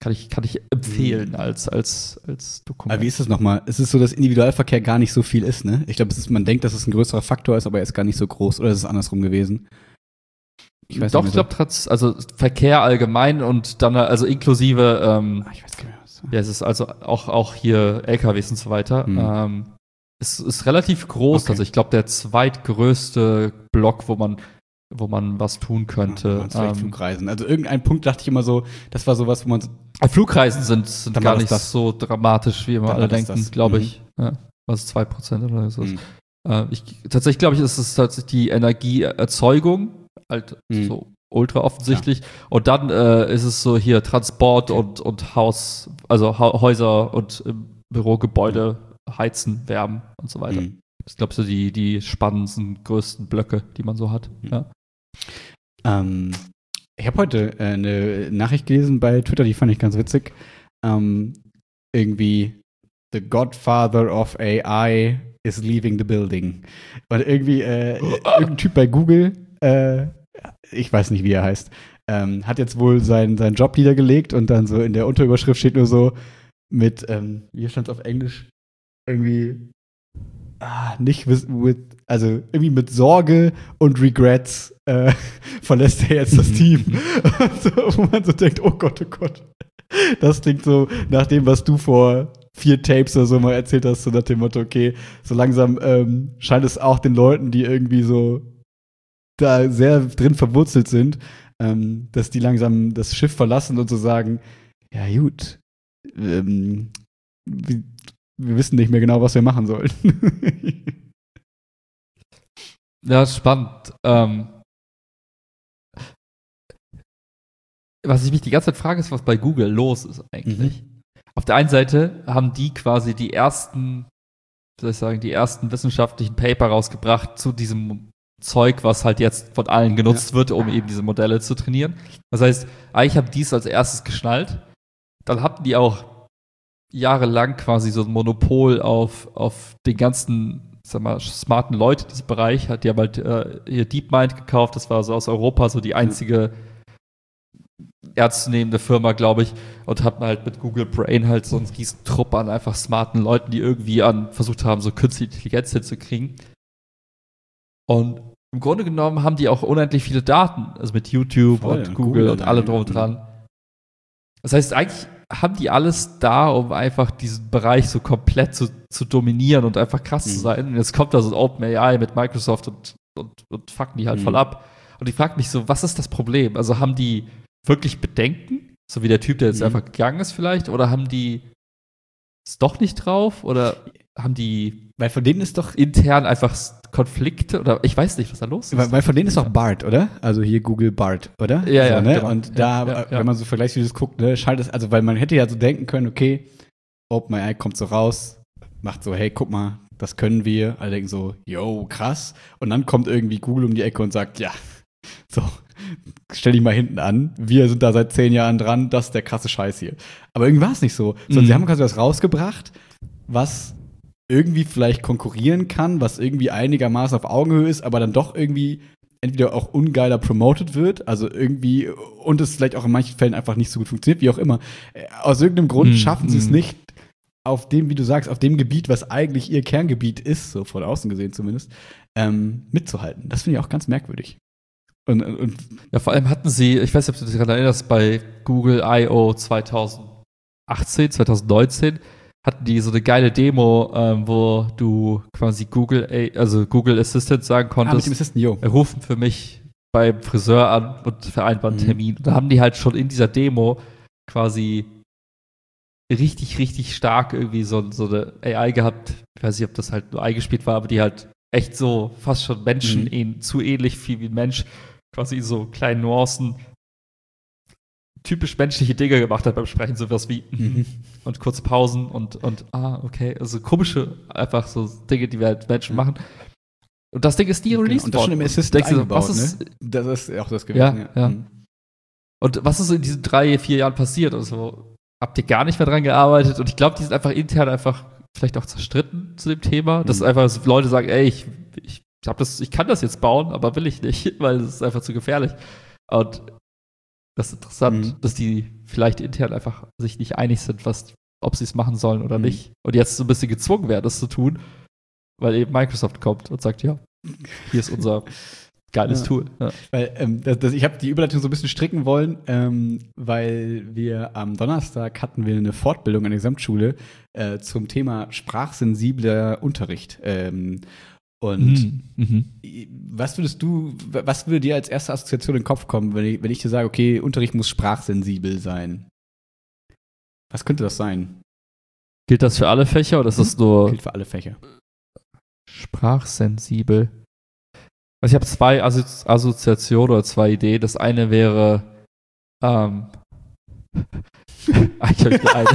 S2: Kann ich empfehlen als Dokument.
S1: Aber wie ist das nochmal? Es ist so, dass Individualverkehr gar nicht so viel ist, ne? Ich glaube, man denkt, dass es ein größerer Faktor ist, aber er ist gar nicht so groß. Oder ist es andersrum gewesen?
S2: Ich glaube, also Verkehr allgemein und dann also inklusive,
S1: ich weiß gar nicht, was.
S2: ja, es ist also auch hier LKWs und so weiter. Es ist relativ groß,
S1: Okay.
S2: also ich glaube, der zweitgrößte Block, wo man was tun könnte.
S1: Vielleicht Flugreisen. Also irgendein Punkt dachte ich immer so, das war sowas, wo man so,
S2: Flugreisen sind
S1: Dann
S2: gar
S1: war
S2: nicht
S1: das.
S2: so dramatisch, wie immer
S1: Dann
S2: alle
S1: war das
S2: denken,
S1: das.
S2: glaube ich. Ja, was 2% oder so.
S1: Mhm.
S2: Tatsächlich glaube ich, ist es tatsächlich die Energieerzeugung, halt so ultra offensichtlich. Und dann ist es so hier Transport und Haus, also Häuser und Bürogebäude heizen, wärmen und so weiter. Das ist, glaube ich, so die spannendsten, größten Blöcke, die man so hat. Ja.
S1: Ich habe heute eine Nachricht gelesen bei Twitter, die fand ich ganz witzig. Irgendwie The Godfather of AI is leaving the building. Und irgendwie irgendein Typ bei Google, ich weiß nicht, wie er heißt, hat jetzt wohl seinen Job niedergelegt und dann so in der Unterüberschrift steht nur so mit, wie stand es auf Englisch? Irgendwie nicht also irgendwie mit Sorge und Regrets verlässt er jetzt das Team. So, wo man so denkt, oh Gott, das klingt so nach dem, was du vor 4 Tapes oder so mal erzählt hast, so nach dem Motto, okay, so langsam scheint es auch den Leuten, die irgendwie so da sehr drin verwurzelt sind, dass die langsam das Schiff verlassen und so sagen, ja gut, wir wissen nicht mehr genau, was wir machen sollen.
S2: Ja, spannend. Was ich mich die ganze Zeit frage, ist, was bei Google los ist eigentlich. Auf der einen Seite haben die quasi die ersten wissenschaftlichen Paper rausgebracht zu diesem Zeug, was halt jetzt von allen genutzt wird, um eben diese Modelle zu trainieren. Das heißt, eigentlich haben die es als erstes geschnallt. Dann hatten die auch jahrelang quasi so ein Monopol auf den ganzen, sag mal, smarten Leute in diesem Bereich. Die haben halt hier DeepMind gekauft, das war so aus Europa so die einzige ernstzunehmende Firma, glaube ich, und hatten halt mit Google Brain halt so einen riesen Trupp an einfach smarten Leuten, die irgendwie versucht haben, so künstliche Intelligenz hinzukriegen. Und im Grunde genommen haben die auch unendlich viele Daten, also mit YouTube und Google und allem drum und dran. Das heißt, eigentlich haben die alles da, um einfach diesen Bereich so komplett zu dominieren und einfach krass zu sein. Und jetzt kommt da so OpenAI mit Microsoft und fucken die halt voll ab. Und ich frage mich so, was ist das Problem? Also haben die wirklich Bedenken? So wie der Typ, der jetzt einfach gegangen ist vielleicht? Oder haben die es doch nicht drauf? Oder haben die
S1: weil von denen ist doch
S2: intern einfach Konflikte? Oder ich weiß nicht, was da los ist.
S1: Weil von denen ist doch Bart, oder? Also hier Google Bart, oder?
S2: Ja, ja,
S1: ne?
S2: genau.
S1: Und da, wenn man so Vergleichsvideos guckt, ne, schaltet es, also weil man hätte ja so denken können, okay, OpenAI kommt so raus, macht so, hey, guck mal, das können wir. Alle denken so, yo, krass. Und dann kommt irgendwie Google um die Ecke und sagt, ja, so, stell dich mal hinten an. Wir sind da seit 10 Jahren dran, das ist der krasse Scheiß hier. Aber irgendwie war es nicht so. Sondern sie haben quasi was rausgebracht, was irgendwie vielleicht konkurrieren kann, was irgendwie einigermaßen auf Augenhöhe ist, aber dann doch irgendwie entweder auch ungeiler promoted wird, also irgendwie, und es vielleicht auch in manchen Fällen einfach nicht so gut funktioniert, wie auch immer. Aus irgendeinem Grund schaffen sie es nicht, auf dem, wie du sagst, auf dem Gebiet, was eigentlich ihr Kerngebiet ist, so von außen gesehen zumindest, mitzuhalten. Das finde ich auch ganz merkwürdig. Und
S2: ja, vor allem hatten sie, ich weiß nicht, ob du dich daran erinnerst, bei Google I.O. 2019 hatten die so eine geile Demo, wo du quasi Google Assistant sagen konntest,
S1: mit dem Assistant,
S2: rufen für mich beim Friseur an und vereinbaren einen Termin. Und da haben die halt schon in dieser Demo quasi richtig, richtig stark irgendwie so eine AI gehabt. Ich weiß nicht, ob das halt nur eingespielt war, aber die halt echt so fast schon Menschen zu ähnlich viel wie ein Mensch, quasi so kleinen Nuancen typisch menschliche Dinge gemacht hat beim Sprechen, sowas wie und kurze Pausen und okay, also komische, einfach so Dinge, die wir halt Menschen machen. Und das Ding ist nie released worden.
S1: Und das schon im Assistant eingebaut,
S2: ne?
S1: Das ist auch das gewesen,
S2: ja. Und was ist in diesen 3-4 Jahren passiert? Also habt ihr gar nicht mehr dran gearbeitet? Und ich glaube, die sind einfach intern vielleicht auch zerstritten zu dem Thema, dass einfach so Leute sagen, ey, ich kann das jetzt bauen, aber will ich nicht, weil es ist einfach zu gefährlich. Und Das ist interessant, dass die vielleicht intern einfach sich nicht einig sind, ob sie es machen sollen oder nicht. Und jetzt so ein bisschen gezwungen werden, das zu tun, weil eben Microsoft kommt und sagt, ja, hier ist unser geiles Tool. Ja.
S1: Weil ich habe die Überleitung so ein bisschen stricken wollen, weil wir am Donnerstag hatten wir eine Fortbildung an der Gesamtschule zum Thema sprachsensibler Unterricht. Was würde dir als erste Assoziation in den Kopf kommen, wenn ich dir sage, okay, Unterricht muss sprachsensibel sein? Was könnte das sein?
S2: Gilt das für alle Fächer oder ist das nur
S1: Gilt für alle Fächer.
S2: Sprachsensibel? Also ich habe zwei Assoziationen oder zwei Ideen. Das eine wäre eigentlich habe ich nur eine.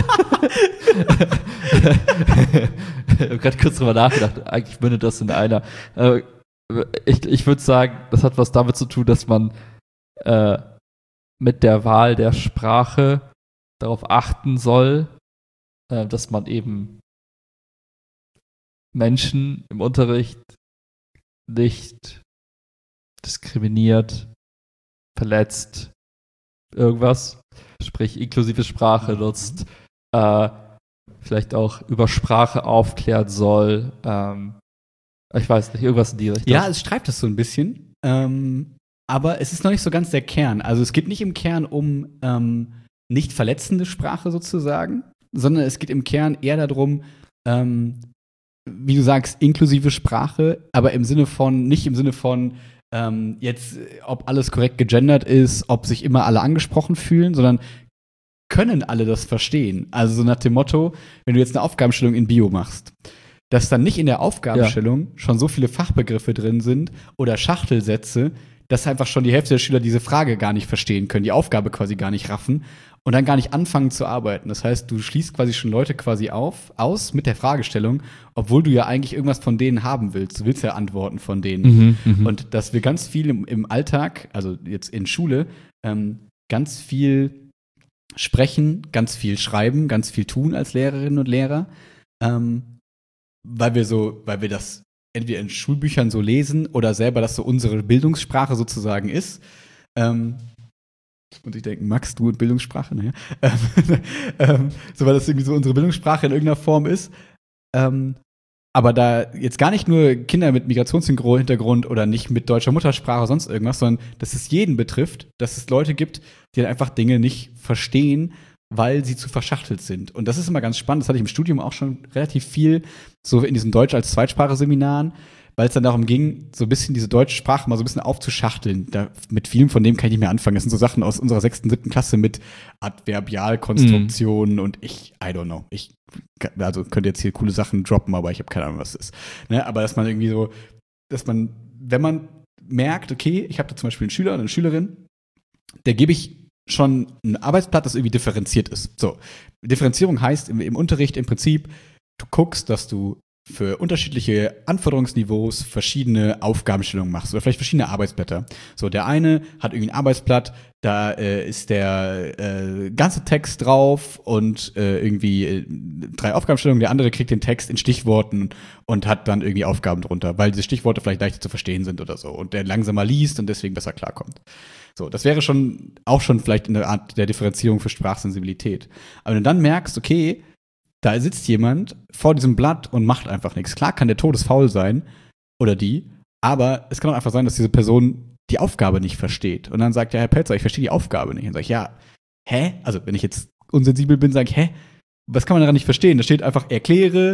S2: Ich habe gerade kurz drüber nachgedacht. Eigentlich mündet das in einer. Ich würde sagen, das hat was damit zu tun, dass man mit der Wahl der Sprache darauf achten soll, dass man eben Menschen im Unterricht nicht diskriminiert, verletzt, irgendwas, sprich inklusive Sprache nutzt, vielleicht auch über Sprache aufklären soll. Ich weiß nicht, irgendwas in die Richtung.
S1: Ja, es streift es so ein bisschen, aber es ist noch nicht so ganz der Kern. Also es geht nicht im Kern um nicht verletzende Sprache sozusagen, sondern es geht im Kern eher darum, wie du sagst, inklusive Sprache, aber nicht im Sinne von jetzt, ob alles korrekt gegendert ist, ob sich immer alle angesprochen fühlen, sondern können alle das verstehen? Also so nach dem Motto, wenn du jetzt eine Aufgabenstellung in Bio machst, dass dann nicht in der Aufgabenstellung schon so viele Fachbegriffe drin sind oder Schachtelsätze, dass einfach schon die Hälfte der Schüler diese Frage gar nicht verstehen können, die Aufgabe quasi gar nicht raffen und dann gar nicht anfangen zu arbeiten. Das heißt, du schließt quasi schon Leute quasi aus mit der Fragestellung, obwohl du ja eigentlich irgendwas von denen haben willst. Du willst ja Antworten von denen. Und dass wir ganz viel im Alltag, also jetzt in Schule, ganz viel sprechen, ganz viel schreiben, ganz viel tun als Lehrerinnen und Lehrer, weil wir das entweder in Schulbüchern so lesen oder selber das so unsere Bildungssprache sozusagen ist. Und ich denke, Max, du und Bildungssprache, naja. So, weil das irgendwie so unsere Bildungssprache in irgendeiner Form ist. Aber da jetzt gar nicht nur Kinder mit Migrationshintergrund oder nicht mit deutscher Muttersprache oder sonst irgendwas, sondern dass es jeden betrifft, dass es Leute gibt, die dann einfach Dinge nicht verstehen, weil sie zu verschachtelt sind. Und das ist immer ganz spannend. Das hatte ich im Studium auch schon relativ viel, so in diesen Deutsch als Zweitsprache-Seminaren, weil es dann darum ging, so ein bisschen diese deutsche Sprache mal so ein bisschen aufzuschachteln. Mit vielen von dem kann ich nicht mehr anfangen. Das sind so Sachen aus unserer 6., 7. Klasse mit Adverbialkonstruktionen und I don't know. Also könnte jetzt hier coole Sachen droppen, aber ich habe keine Ahnung, was es ist. Ne? Aber dass man irgendwie so, wenn man merkt, okay, ich habe da zum Beispiel einen Schüler oder eine Schülerin, der gebe ich schon ein Arbeitsblatt, das irgendwie differenziert ist. So, Differenzierung heißt im Unterricht im Prinzip, du guckst, dass du für unterschiedliche Anforderungsniveaus verschiedene Aufgabenstellungen machst oder vielleicht verschiedene Arbeitsblätter. So, der eine hat irgendwie ein Arbeitsblatt, da ist der ganze Text drauf und irgendwie 3 Aufgabenstellungen. Der andere kriegt den Text in Stichworten und hat dann irgendwie Aufgaben drunter, weil diese Stichworte vielleicht leichter zu verstehen sind oder so und der langsamer liest und deswegen besser klarkommt. So, das wäre schon vielleicht eine Art der Differenzierung für Sprachsensibilität. Aber wenn du dann merkst, okay, da sitzt jemand vor diesem Blatt und macht einfach nichts. Klar kann der todesfaul sein oder die, aber es kann auch einfach sein, dass diese Person die Aufgabe nicht versteht. Und dann sagt ja, Herr Pelzer, ich verstehe die Aufgabe nicht. Und sage ich, ja, hä? Also wenn ich jetzt unsensibel bin, sage ich, hä? Was kann man daran nicht verstehen? Da steht einfach, erkläre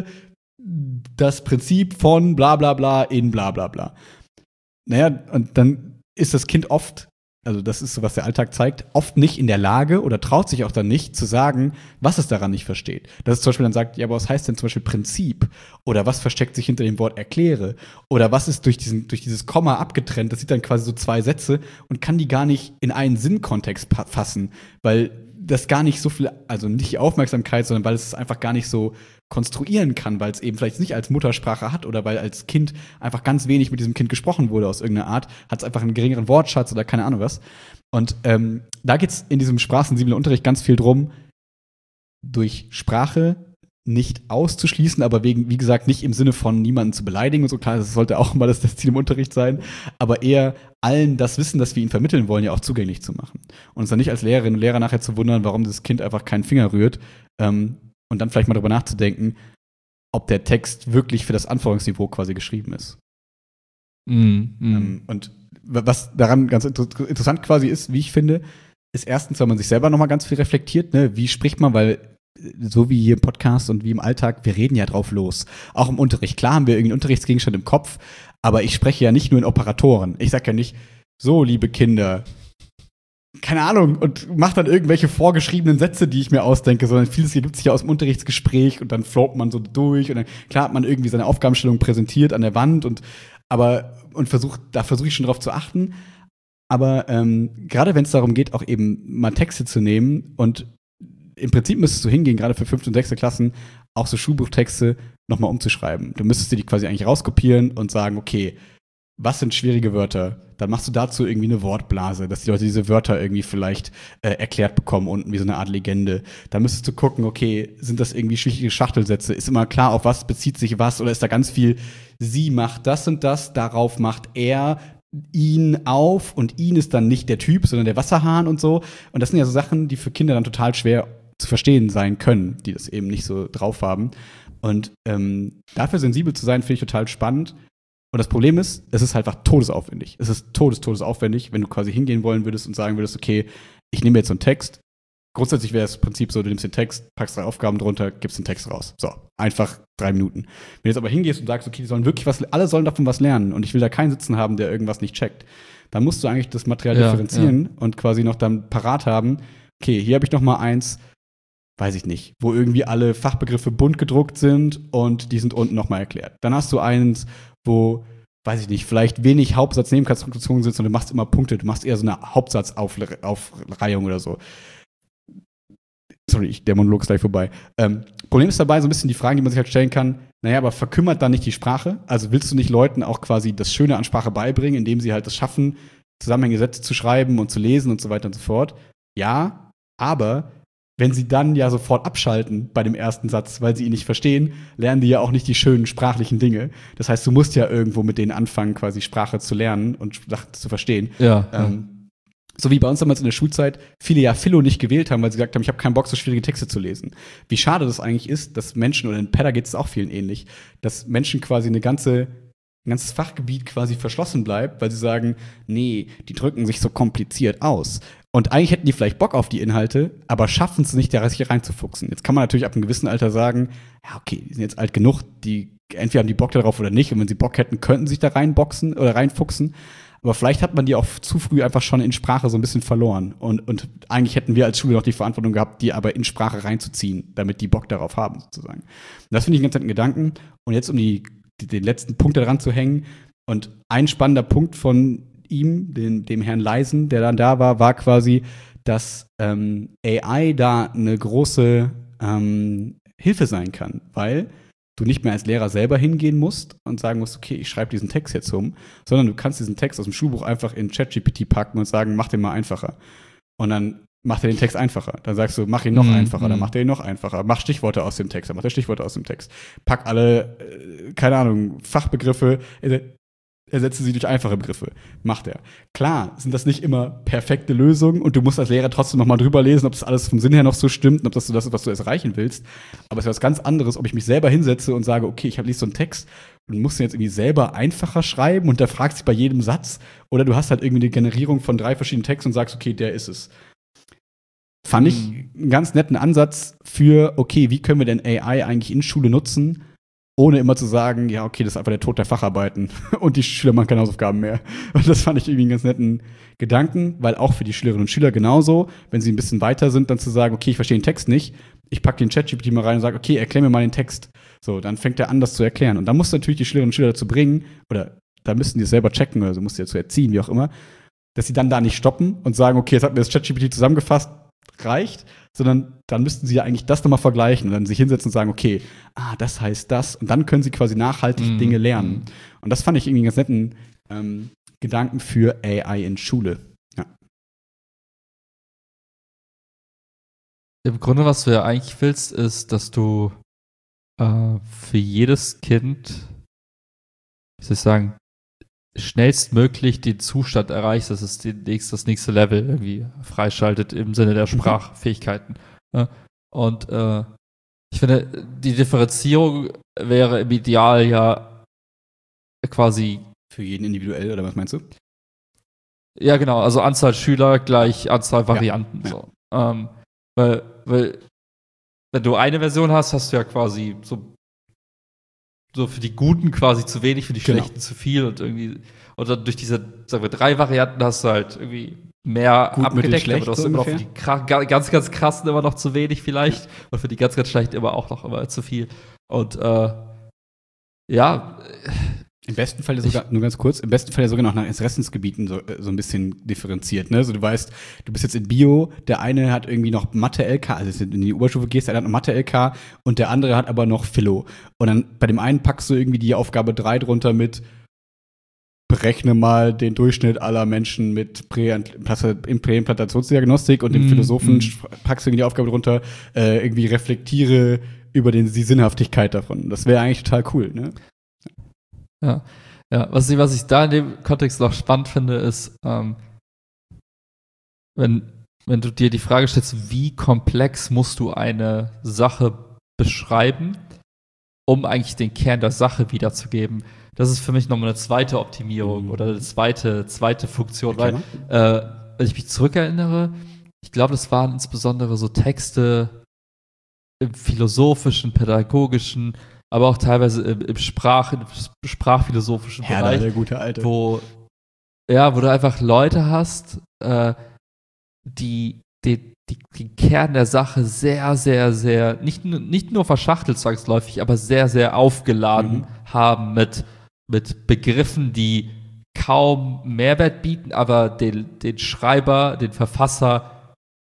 S1: das Prinzip von bla bla bla in bla bla bla. Naja, und dann ist das Kind oft, also das ist so, was der Alltag zeigt, oft nicht in der Lage oder traut sich auch dann nicht zu sagen, was es daran nicht versteht. Dass es zum Beispiel dann sagt, ja, aber was heißt denn zum Beispiel Prinzip? Oder was versteckt sich hinter dem Wort erkläre? Oder was ist durch dieses Komma abgetrennt? Das sind dann quasi so 2 Sätze und kann die gar nicht in einen Sinnkontext fassen, weil das gar nicht so viel, also nicht die Aufmerksamkeit, sondern weil es einfach gar nicht so konstruieren kann, weil es eben vielleicht nicht als Muttersprache hat oder weil als Kind einfach ganz wenig mit diesem Kind gesprochen wurde aus irgendeiner Art, hat es einfach einen geringeren Wortschatz oder keine Ahnung was. Und da geht es in diesem sprachsensiblen Unterricht ganz viel drum, durch Sprache nicht auszuschließen, aber wie gesagt, nicht im Sinne von niemanden zu beleidigen und so. Klar, das sollte auch immer das Ziel im Unterricht sein, aber eher allen das Wissen, das wir ihnen vermitteln wollen, ja auch zugänglich zu machen. Und uns dann nicht als Lehrerinnen und Lehrer nachher zu wundern, warum das Kind einfach keinen Finger rührt, und dann vielleicht mal darüber nachzudenken, ob der Text wirklich für das Anforderungsniveau quasi geschrieben ist. Und was daran ganz interessant quasi ist, wie ich finde, ist erstens, wenn man sich selber nochmal ganz viel reflektiert, ne, wie spricht man, weil so wie hier im Podcast und wie im Alltag, wir reden ja drauf los. Auch im Unterricht. Klar haben wir irgendeinen Unterrichtsgegenstand im Kopf, aber ich spreche ja nicht nur in Operatoren. Ich sage ja nicht, so, liebe Kinder, keine Ahnung, und mach dann irgendwelche vorgeschriebenen Sätze, die ich mir ausdenke, sondern vieles ergibt sich ja aus dem Unterrichtsgespräch und dann float man so durch und dann, klar hat man irgendwie seine Aufgabenstellung präsentiert an der Wand da versuche ich schon drauf zu achten. Aber gerade wenn es darum geht, auch eben mal Texte zu nehmen und im Prinzip müsstest du hingehen, gerade für 5. und 6. Klassen, auch so Schulbuchtexte nochmal umzuschreiben. Du müsstest dir die quasi eigentlich rauskopieren und sagen, okay, was sind schwierige Wörter? Dann machst du dazu irgendwie eine Wortblase, dass die Leute diese Wörter irgendwie vielleicht erklärt bekommen, unten wie so eine Art Legende. Dann müsstest du gucken, okay, sind das irgendwie schwierige Schachtelsätze? Ist immer klar, auf was bezieht sich was? Oder ist da ganz viel, sie macht das und das, darauf macht er ihn auf und ihn ist dann nicht der Typ, sondern der Wasserhahn und so. Und das sind ja so Sachen, die für Kinder dann total schwer zu verstehen sein können, die das eben nicht so drauf haben. Und dafür sensibel zu sein, finde ich total spannend. Und das Problem ist, es ist halt einfach todesaufwendig. Es ist todesaufwendig, wenn du quasi hingehen wollen würdest und sagen würdest, okay, ich nehme jetzt so einen Text. Grundsätzlich wäre das Prinzip so, du nimmst den Text, packst 3 Aufgaben drunter, gibst den Text raus. So, einfach 3 Minuten. Wenn du jetzt aber hingehst und sagst, okay, die sollen wirklich alle sollen davon was lernen und ich will da keinen sitzen haben, der irgendwas nicht checkt, dann musst du eigentlich das Material differenzieren und quasi noch dann parat haben, okay, hier habe ich noch mal eins, weiß ich nicht, wo irgendwie alle Fachbegriffe bunt gedruckt sind und die sind unten noch mal erklärt. Dann hast du eins, wo, weiß ich nicht, vielleicht wenig Hauptsatz-Nebenkonstruktionen sind, sondern du machst immer Punkte, du machst eher so eine Hauptsatzaufreihung oder so. Sorry, der Monolog ist gleich vorbei. Problem ist dabei so ein bisschen die Frage, die man sich halt stellen kann, naja, aber verkümmert dann nicht die Sprache? Also willst du nicht Leuten auch quasi das Schöne an Sprache beibringen, indem sie halt das schaffen, zusammenhängende Sätze zu schreiben und zu lesen und so weiter und so fort? Ja, aber wenn sie dann ja sofort abschalten bei dem ersten Satz, weil sie ihn nicht verstehen, lernen die ja auch nicht die schönen sprachlichen Dinge. Das heißt, du musst ja irgendwo mit denen anfangen, quasi Sprache zu lernen und Sachen zu verstehen. So wie bei uns damals in der Schulzeit viele ja Philo nicht gewählt haben, weil sie gesagt haben, ich habe keinen Bock, so schwierige Texte zu lesen. Wie schade das eigentlich ist, dass Menschen, oder in Pedda geht es auch vielen ähnlich, dass Menschen quasi ein ganzes Fachgebiet quasi verschlossen bleibt, weil sie sagen, nee, die drücken sich so kompliziert aus. Und eigentlich hätten die vielleicht Bock auf die Inhalte, aber schaffen es nicht, da sich reinzufuchsen. Jetzt kann man natürlich ab einem gewissen Alter sagen, ja, okay, die sind jetzt alt genug, entweder haben die Bock darauf oder nicht. Und wenn sie Bock hätten, könnten sie sich da reinboxen oder reinfuchsen. Aber vielleicht hat man die auch zu früh einfach schon in Sprache so ein bisschen verloren. Und eigentlich hätten wir als Schule noch die Verantwortung gehabt, die aber in Sprache reinzuziehen, damit die Bock darauf haben, sozusagen. Und das finde ich einen ganz netten Gedanken. Und jetzt, um den letzten Punkt daran zu hängen. Und ein spannender Punkt von ihm, dem Herrn Leisen, der dann da war quasi, dass AI da eine große Hilfe sein kann, weil du nicht mehr als Lehrer selber hingehen musst und sagen musst, okay, ich schreibe diesen Text jetzt sondern du kannst diesen Text aus dem Schulbuch einfach in ChatGPT packen und sagen, mach den mal einfacher. Und dann macht er den Text einfacher. Dann sagst du, mach ihn noch einfacher, dann macht er ihn noch einfacher. Mach Stichworte aus dem Text, dann macht er Stichworte aus dem Text. Pack alle, keine Ahnung, Fachbegriffe, ersetze sie durch einfache Begriffe. Macht er. Klar, sind das nicht immer perfekte Lösungen und du musst als Lehrer trotzdem noch mal drüber lesen, ob das alles vom Sinn her noch so stimmt und ob das so das ist, was du erst erreichen willst. Aber es ist was ganz anderes, ob ich mich selber hinsetze und sage, okay, ich lese so einen Text und muss den jetzt irgendwie selber einfacher schreiben und da fragst dich bei jedem Satz. Oder du hast halt irgendwie eine Generierung von 3 verschiedenen Texten und sagst, okay, der ist es. Fand ich einen ganz netten Ansatz für, okay, wie können wir denn AI eigentlich in Schule nutzen, ohne immer zu sagen, ja, okay, das ist einfach der Tod der Facharbeiten und die Schüler machen keine Hausaufgaben mehr. Und das fand ich irgendwie einen ganz netten Gedanken, weil auch für die Schülerinnen und Schüler genauso, wenn sie ein bisschen weiter sind, dann zu sagen, okay, ich verstehe den Text nicht, ich packe den ChatGPT mal rein und sage, okay, erklär mir mal den Text. So, dann fängt er an, das zu erklären. Und dann musst du natürlich die Schülerinnen und Schüler dazu bringen, oder da müssen die es selber checken, oder du musst sie dazu erziehen, wie auch immer, dass sie dann da nicht stoppen und sagen, okay, jetzt hat mir das ChatGPT zusammengefasst, reicht, sondern dann müssten sie ja eigentlich das nochmal vergleichen und dann sich hinsetzen und sagen, okay, das heißt das. Und dann können sie quasi nachhaltig Dinge lernen. Und das fand ich irgendwie einen ganz netten Gedanken für AI in Schule. Ja.
S2: Im Grunde, was du ja eigentlich willst, ist, dass du für jedes Kind, wie soll ich sagen, schnellstmöglich den Zustand erreicht, dass es das nächste Level irgendwie freischaltet im Sinne der Sprachfähigkeiten. Ja? Und ich finde, die Differenzierung wäre im Ideal ja quasi
S1: für jeden individuell, oder was meinst du?
S2: Ja, genau, also Anzahl Schüler gleich Anzahl Varianten.
S1: Ja.
S2: So. Weil, wenn du eine Version hast, hast du ja quasi so für die Guten quasi zu wenig, für die Schlechten zu viel und irgendwie, und dann durch diese, sagen wir, 3 Varianten hast du halt irgendwie mehr
S1: Gut,
S2: abgedeckt, aber du hast
S1: so
S2: immer noch für die ganz, ganz krassen immer noch zu wenig vielleicht und für die ganz, ganz schlechten immer auch noch immer zu viel. Und
S1: im besten Fall sogar, nur ganz kurz, im besten Fall ja sogar noch nach Interessensgebieten so ein bisschen differenziert, ne? Also du weißt, du bist jetzt in Bio, der eine hat irgendwie noch Mathe-LK, also wenn du in die Oberstufe gehst, der eine hat noch Mathe-LK und der andere hat aber noch Philo. Und dann bei dem einen packst du irgendwie die Aufgabe 3 drunter mit berechne mal den Durchschnitt aller Menschen mit Präimplantationsdiagnostik und dem Philosophen packst du irgendwie die Aufgabe drunter, irgendwie reflektiere über die Sinnhaftigkeit davon. Das wäre eigentlich total cool, ne?
S2: Ja, was ich da in dem Kontext noch spannend finde, ist, wenn du dir die Frage stellst, wie komplex musst du eine Sache beschreiben, um eigentlich den Kern der Sache wiederzugeben. Das ist für mich nochmal eine zweite Optimierung oder eine zweite Funktion, weil, wenn ich mich zurückerinnere, ich glaube, das waren insbesondere so Texte im philosophischen, pädagogischen, aber auch teilweise im sprachphilosophischen Bereich,
S1: der gute Alte.
S2: wo du einfach Leute hast, die den Kern der Sache sehr, sehr, sehr, nicht nur verschachtelt zwangsläufig, aber sehr, sehr aufgeladen haben mit Begriffen, die kaum Mehrwert bieten, aber den Schreiber, den Verfasser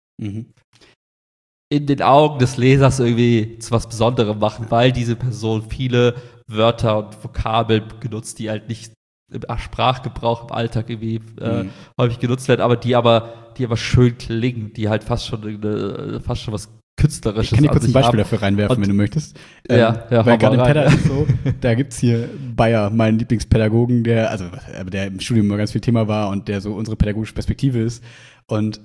S2: in den Augen des Lesers irgendwie zu was Besonderem machen, weil diese Person viele Wörter und Vokabeln genutzt, die halt nicht im Sprachgebrauch im Alltag irgendwie häufig genutzt werden, aber die aber schön klingen, die halt fast schon was Künstlerisches.
S1: Ich kann dir kurz ein Beispiel dafür reinwerfen, wenn du möchtest.
S2: Weil
S1: gerade im Pedda ist so, da gibt's hier Bayer, meinen Lieblingspädagogen, der im Studium immer ganz viel Thema war und der so unsere pädagogische Perspektive ist. Und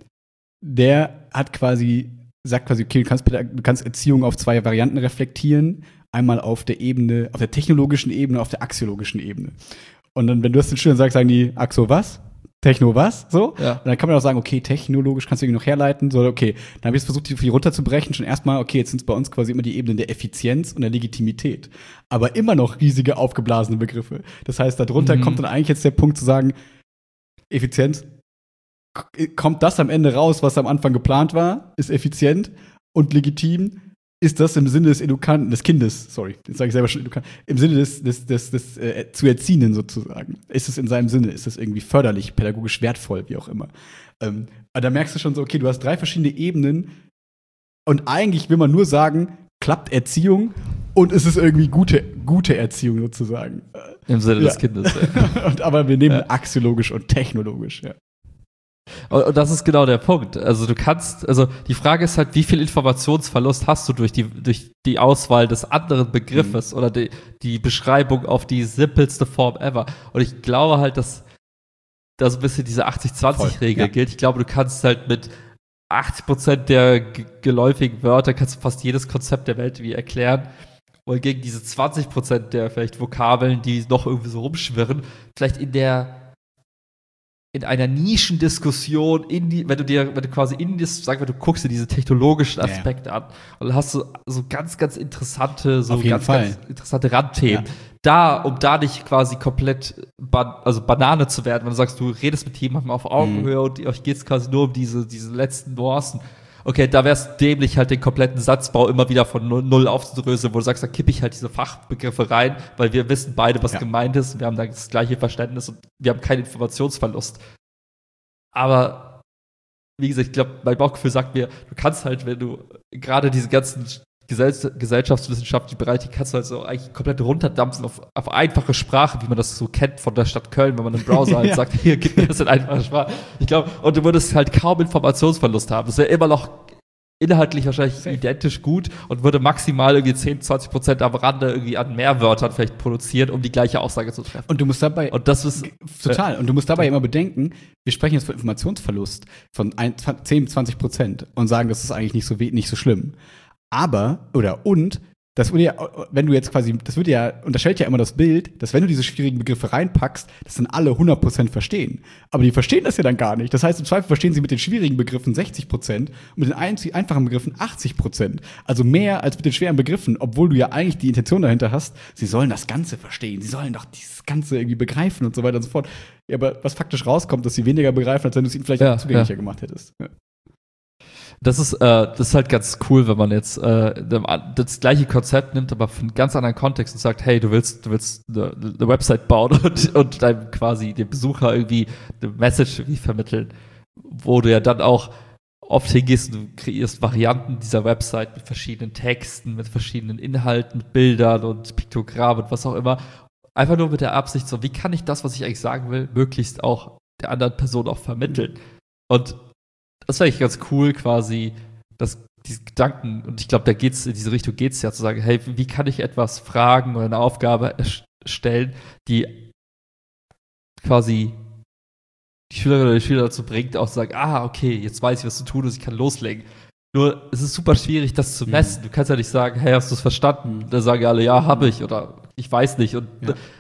S1: der hat sagt quasi, okay, du kannst Erziehung auf 2 Varianten reflektieren. Einmal auf der technologischen Ebene, auf der axiologischen Ebene. Und dann, wenn du das den Schülern sagst, sagen die, Axo was? Techno was? So?
S2: Ja.
S1: Und dann kann man auch sagen, okay, technologisch kannst du irgendwie noch herleiten. So, okay, dann habe ich jetzt versucht, die runterzubrechen. Schon erstmal, okay, jetzt sind es bei uns quasi immer die Ebenen der Effizienz und der Legitimität. Aber immer noch riesige, aufgeblasene Begriffe. Das heißt, darunter kommt dann eigentlich jetzt der Punkt zu sagen, Effizienz, kommt das am Ende raus, was am Anfang geplant war, ist effizient und legitim, ist das im Sinne des Kindes, sorry, jetzt sage ich selber schon Edukant, im Sinne des zu Erziehenden sozusagen. Ist es in seinem Sinne, ist es irgendwie förderlich, pädagogisch wertvoll, wie auch immer. Aber da merkst du schon so, okay, du hast 3 verschiedene Ebenen und eigentlich will man nur sagen, klappt Erziehung und es ist irgendwie gute Erziehung sozusagen.
S2: Im Sinne des Kindes. Ja.
S1: Aber wir nehmen axiologisch und technologisch, ja.
S2: Und das ist genau der Punkt. Also die Frage ist halt, wie viel Informationsverlust hast du durch die Auswahl des anderen Begriffes oder die Beschreibung auf die simpelste Form ever. Und ich glaube halt, dass da so ein bisschen diese 80-20-Regel gilt. Ich glaube, du kannst halt mit 80% der geläufigen Wörter kannst du fast jedes Konzept der Welt wie erklären. Und gegen diese 20% der vielleicht Vokabeln, die noch irgendwie so rumschwirren, vielleicht in einer Nischendiskussion, wenn du quasi du guckst dir diese technologischen Aspekte an und dann hast du so ganz, ganz interessante, ganz interessante Randthemen. Ja. Um da nicht quasi komplett Banane zu werden, wenn du sagst, du redest mit jemandem auf Augenhöhe und euch geht es quasi nur um diese letzten Nuancen. Okay, da wäre es dämlich, halt den kompletten Satzbau immer wieder von null aufzudröseln, wo du sagst, da kippe ich halt diese Fachbegriffe rein, weil wir wissen beide, was gemeint ist, wir haben da das gleiche Verständnis und wir haben keinen Informationsverlust. Aber, wie gesagt, ich glaube, mein Bauchgefühl sagt mir, du kannst halt, wenn du gerade diese ganzen gesellschaftswissenschaftlichen Bereiche, kannst du halt so eigentlich komplett runterdampfen auf einfache Sprache, wie man das so kennt von der Stadt Köln, wenn man im Browser halt sagt, hier, gib mir das in einfache Sprache. Ich glaube, und du würdest halt kaum Informationsverlust haben. Das wäre immer noch inhaltlich wahrscheinlich identisch gut und würde maximal irgendwie 10-20% am Rande irgendwie an mehr Wörtern vielleicht produzieren, um die gleiche Aussage zu treffen.
S1: Und du musst dabei
S2: Und das ist
S1: total. Und du musst dabei immer bedenken, wir sprechen jetzt von Informationsverlust von 10-20% und sagen, das ist eigentlich nicht so schlimm. Aber, das würde ja, wenn du jetzt quasi, das würde ja, unterstellt ja immer das Bild, dass wenn du diese schwierigen Begriffe reinpackst, dass dann alle 100% verstehen. Aber die verstehen das ja dann gar nicht. Das heißt, im Zweifel verstehen sie mit den schwierigen Begriffen 60% und mit den einfachen Begriffen 80%. Also mehr als mit den schweren Begriffen, obwohl du ja eigentlich die Intention dahinter hast, sie sollen das Ganze verstehen, sie sollen doch dieses Ganze irgendwie begreifen und so weiter und so fort. Ja, aber was faktisch rauskommt, dass sie weniger begreifen, als wenn du es ihnen vielleicht zugänglicher gemacht hättest. Ja.
S2: Das ist halt ganz cool, wenn man jetzt das gleiche Konzept nimmt, aber für einen ganz anderen Kontext und sagt, hey, du willst eine Website bauen und deinem quasi dem Besucher irgendwie eine Message irgendwie vermitteln, wo du ja dann auch oft hingehst und du kreierst Varianten dieser Website mit verschiedenen Texten, mit verschiedenen Inhalten, mit Bildern und Piktogrammen und was auch immer. Einfach nur mit der Absicht, so wie kann ich das, was ich eigentlich sagen will, möglichst auch der anderen Person auch vermitteln. Und das wäre eigentlich ganz cool, quasi, diese Gedanken, und ich glaube, in diese Richtung geht's ja, zu sagen, hey, wie kann ich etwas fragen oder eine Aufgabe stellen, die quasi die Schülerinnen oder die Schüler dazu bringt, auch zu sagen, okay, jetzt weiß ich, was zu tun ist, ich kann loslegen. Nur, es ist super schwierig, das zu messen. Du kannst ja nicht sagen, hey, hast du es verstanden? Da sagen alle, ja, habe ich, oder ich weiß nicht. Und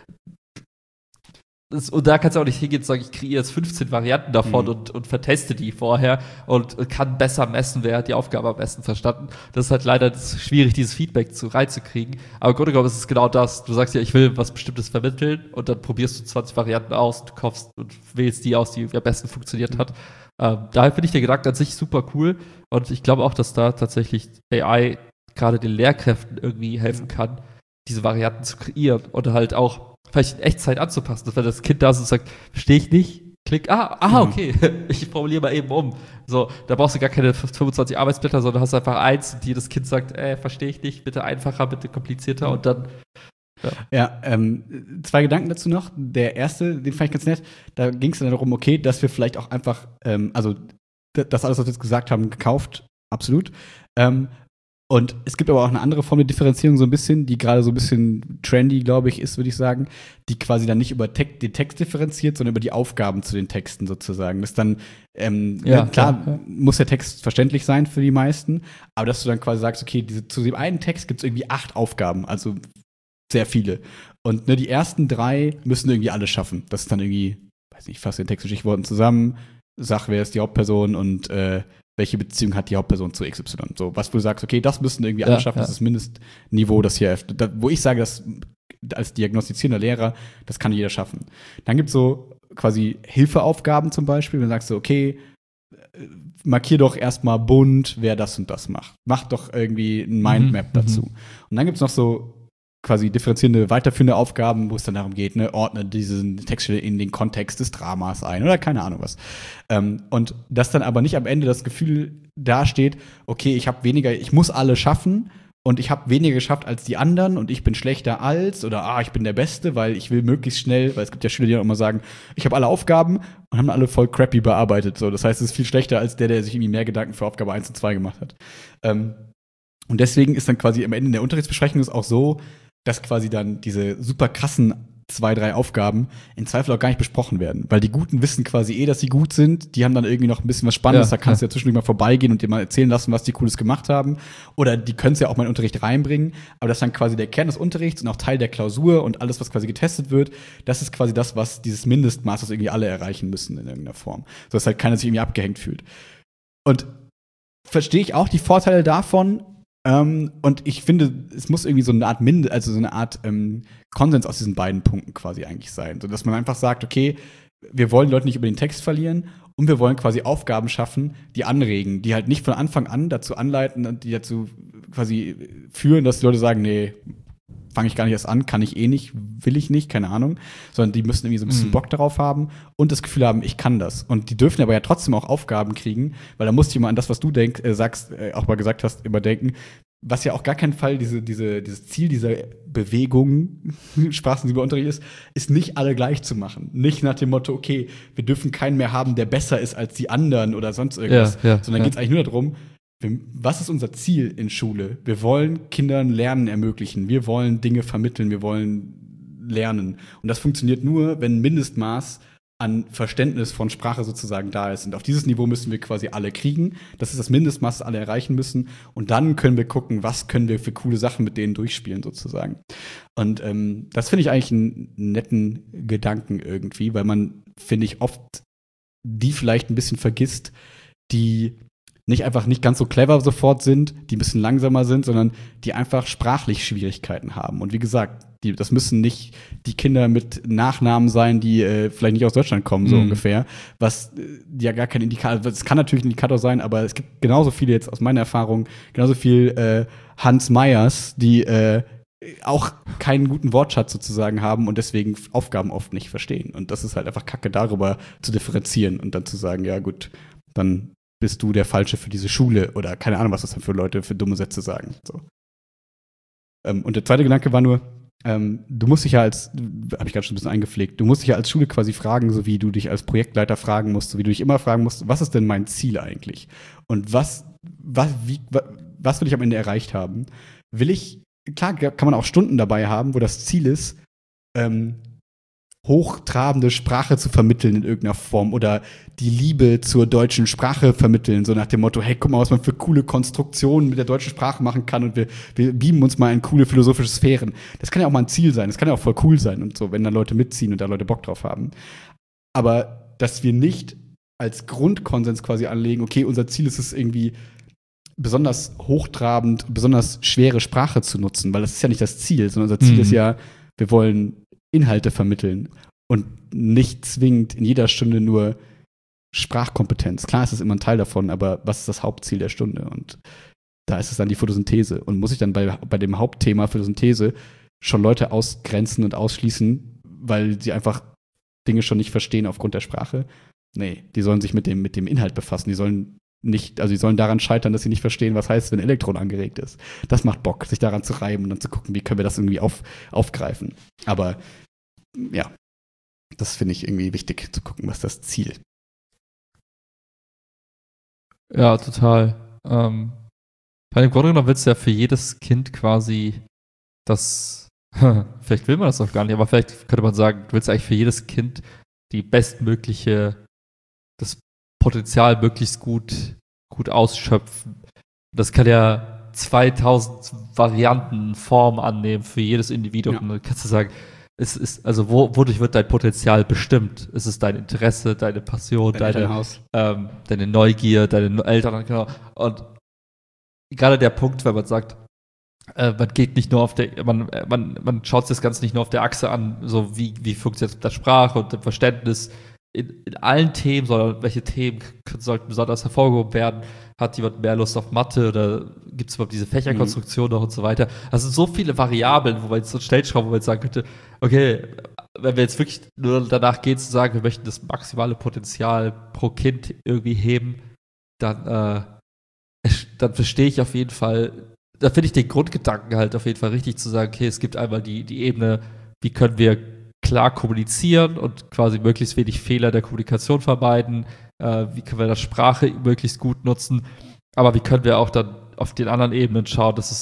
S2: da kannst du auch nicht hingehen und sagen, ich kreiere jetzt 15 Varianten davon und verteste die vorher und kann besser messen, wer hat die Aufgabe am besten verstanden. Das ist halt leider schwierig, dieses Feedback reinzukriegen. Aber im Grunde genommen ist es genau das. Du sagst ja, ich will was Bestimmtes vermitteln und dann probierst du 20 Varianten aus und du kaufst und wählst die aus, die am besten funktioniert hat. Daher finde ich den Gedanken an sich super cool und ich glaube auch, dass da tatsächlich AI gerade den Lehrkräften irgendwie helfen kann, diese Varianten zu kreieren und halt auch vielleicht in Echtzeit anzupassen. Dass wenn das Kind da ist und sagt, verstehe ich nicht, klick, okay, ich formuliere mal eben um. So, da brauchst du gar keine 25 Arbeitsblätter, sondern hast einfach eins und jedes Kind sagt, verstehe ich nicht, bitte einfacher, bitte komplizierter und dann
S1: Ja, 2 Gedanken dazu noch. Der erste, den fand ich ganz nett. Da ging es dann darum, okay, dass wir vielleicht auch einfach, das alles, was wir jetzt gesagt haben, gekauft, absolut. Und es gibt aber auch eine andere Form der Differenzierung so ein bisschen, die gerade so ein bisschen trendy, glaube ich, ist, würde ich sagen, die quasi dann nicht über den Text differenziert, sondern über die Aufgaben zu den Texten sozusagen. Das ist dann, muss der Text verständlich sein für die meisten, aber dass du dann quasi sagst, okay, zu dem einen Text gibt es irgendwie 8 Aufgaben, also sehr viele. Und die ersten 3 müssen irgendwie alle schaffen. Das ist dann irgendwie, weiß nicht, fasse den Text und Stichworten zusammen, sag, wer ist die Hauptperson und welche Beziehung hat die Hauptperson zu XY. So, was du sagst, okay, das müssen irgendwie alle schaffen, das ist das Mindestniveau, das hier, wo ich sage, dass als diagnostizierender Lehrer, das kann jeder schaffen. Dann gibt es so quasi Hilfeaufgaben zum Beispiel, wenn du sagst so, okay, markier doch erstmal bunt, wer das und das macht. Mach doch irgendwie ein Mindmap dazu. Und dann gibt es noch so quasi differenzierende, weiterführende Aufgaben, wo es dann darum geht, ordne diesen Textstelle in den Kontext des Dramas ein oder keine Ahnung was. Und dass dann aber nicht am Ende das Gefühl dasteht, okay, ich muss alle schaffen und ich habe weniger geschafft als die anderen und ich bin schlechter als oder ich bin der Beste, weil ich will möglichst schnell, weil es gibt ja Schüler, die auch immer sagen, ich habe alle Aufgaben und haben alle voll crappy bearbeitet. So, das heißt, es ist viel schlechter als der sich irgendwie mehr Gedanken für Aufgabe 1 und 2 gemacht hat. Und deswegen ist dann quasi am Ende in der Unterrichtsbesprechung es auch so, dass quasi dann diese super krassen 2, 3 Aufgaben im Zweifel auch gar nicht besprochen werden. Weil die Guten wissen quasi dass sie gut sind. Die haben dann irgendwie noch ein bisschen was Spannendes. Da kannst du ja zwischendurch mal vorbeigehen und dir mal erzählen lassen, was die Cooles gemacht haben. Oder die können es ja auch mal in den Unterricht reinbringen. Aber das ist dann quasi der Kern des Unterrichts und auch Teil der Klausur und alles, was quasi getestet wird. Das ist quasi das, was dieses Mindestmaß, das irgendwie alle erreichen müssen in irgendeiner Form. Sodass halt keiner sich irgendwie abgehängt fühlt. Und verstehe ich auch die Vorteile davon. Und ich finde, es muss irgendwie so eine Art Konsens aus diesen beiden Punkten quasi eigentlich sein. So dass man einfach sagt, okay, wir wollen Leute nicht über den Text verlieren und wir wollen quasi Aufgaben schaffen, die anregen, die halt nicht von Anfang an dazu anleiten, die dazu quasi führen, dass die Leute sagen, nee, fange ich gar nicht erst an, kann ich nicht, will ich nicht, keine Ahnung, sondern die müssen irgendwie so ein bisschen Bock darauf haben und das Gefühl haben, ich kann das. Und die dürfen aber ja trotzdem auch Aufgaben kriegen, weil da musst du immer an das, was du auch mal gesagt hast, immer denken, was ja auch gar keinen Fall dieses Ziel dieser Bewegung, Sprachsensibler ist nicht alle gleich zu machen. Nicht nach dem Motto, okay, wir dürfen keinen mehr haben, der besser ist als die anderen oder sonst irgendwas, sondern geht es eigentlich nur darum, was ist unser Ziel in Schule? Wir wollen Kindern Lernen ermöglichen. Wir wollen Dinge vermitteln. Wir wollen lernen. Und das funktioniert nur, wenn ein Mindestmaß an Verständnis von Sprache sozusagen da ist. Und auf dieses Niveau müssen wir quasi alle kriegen. Das ist das Mindestmaß, das alle erreichen müssen. Und dann können wir gucken, was können wir für coole Sachen mit denen durchspielen sozusagen. Und das finde ich eigentlich einen netten Gedanken irgendwie, weil man, finde ich, oft die vielleicht ein bisschen vergisst, die nicht ganz so clever sofort sind, die ein bisschen langsamer sind, sondern die einfach sprachlich Schwierigkeiten haben. Und wie gesagt, das müssen nicht die Kinder mit Nachnamen sein, die vielleicht nicht aus Deutschland kommen, so ungefähr. Was ja gar kein Indikator, es kann natürlich ein Indikator sein, aber es gibt genauso viele jetzt aus meiner Erfahrung, genauso viel Hans Meyers, die auch keinen guten Wortschatz sozusagen haben und deswegen Aufgaben oft nicht verstehen. Und das ist halt einfach Kacke, darüber zu differenzieren und dann zu sagen, ja gut, dann bist du der Falsche für diese Schule oder keine Ahnung, was das dann für Leute für dumme Sätze sagen. So. Und der zweite Gedanke war nur, du musst dich ja habe ich gerade schon ein bisschen eingepflegt, du musst dich ja als Schule quasi fragen, so wie du dich als Projektleiter fragen musst, so wie du dich immer fragen musst, was ist denn mein Ziel eigentlich? Und was will ich am Ende erreicht haben? Klar kann man auch Stunden dabei haben, wo das Ziel ist, hochtrabende Sprache zu vermitteln in irgendeiner Form oder die Liebe zur deutschen Sprache vermitteln, so nach dem Motto, hey, guck mal, was man für coole Konstruktionen mit der deutschen Sprache machen kann und wir beamen uns mal in coole philosophische Sphären. Das kann ja auch mal ein Ziel sein, das kann ja auch voll cool sein und so, wenn da Leute mitziehen und da Leute Bock drauf haben. Aber dass wir nicht als Grundkonsens quasi anlegen, okay, unser Ziel ist es irgendwie besonders hochtrabend, besonders schwere Sprache zu nutzen, weil das ist ja nicht das Ziel, sondern unser Ziel ist ja, wir wollen Inhalte vermitteln und nicht zwingend in jeder Stunde nur Sprachkompetenz. Klar ist das immer ein Teil davon, aber was ist das Hauptziel der Stunde? Und da ist es dann die Photosynthese. Und muss ich dann bei dem Hauptthema Photosynthese schon Leute ausgrenzen und ausschließen, weil sie einfach Dinge schon nicht verstehen aufgrund der Sprache? Nee, die sollen sich mit dem Inhalt befassen. Die sollen daran scheitern, dass sie nicht verstehen, was heißt, wenn ein Elektron angeregt ist. Das macht Bock, sich daran zu reiben und dann zu gucken, wie können wir das irgendwie aufgreifen. Aber ja, das finde ich irgendwie wichtig, zu gucken, was das Ziel.
S2: Ja, total. Bei dem Grunde genommen willst du ja für jedes Kind quasi das, vielleicht will man das auch gar nicht, aber vielleicht könnte man sagen, du willst eigentlich für jedes Kind die das Potenzial möglichst gut ausschöpfen. Das kann ja 2000 Varianten, Formen annehmen für jedes Individuum. Ja. Dann kannst du sagen, also wodurch wird dein Potenzial bestimmt? Ist es dein Interesse, deine Passion, deine Neugier, deine Eltern, genau. Und gerade der Punkt, wenn man sagt, man geht nicht nur man schaut sich das Ganze nicht nur auf der Achse an, so wie funktioniert das Sprache und das Verständnis in allen Themen, sondern welche Themen sollten besonders hervorgehoben werden? Hat jemand mehr Lust auf Mathe oder gibt es überhaupt diese Fächerkonstruktion noch und so weiter? Das sind so viele Variablen, wo man jetzt so Stellschrauben, wo man jetzt sagen könnte, okay, wenn wir jetzt wirklich nur danach gehen zu sagen, wir möchten das maximale Potenzial pro Kind irgendwie heben, dann verstehe ich auf jeden Fall, da finde ich den Grundgedanken halt auf jeden Fall richtig zu sagen, okay, es gibt einmal die Ebene, wie können wir klar kommunizieren und quasi möglichst wenig Fehler der Kommunikation vermeiden, wie können wir das Sprache möglichst gut nutzen, aber wie können wir auch dann auf den anderen Ebenen schauen, dass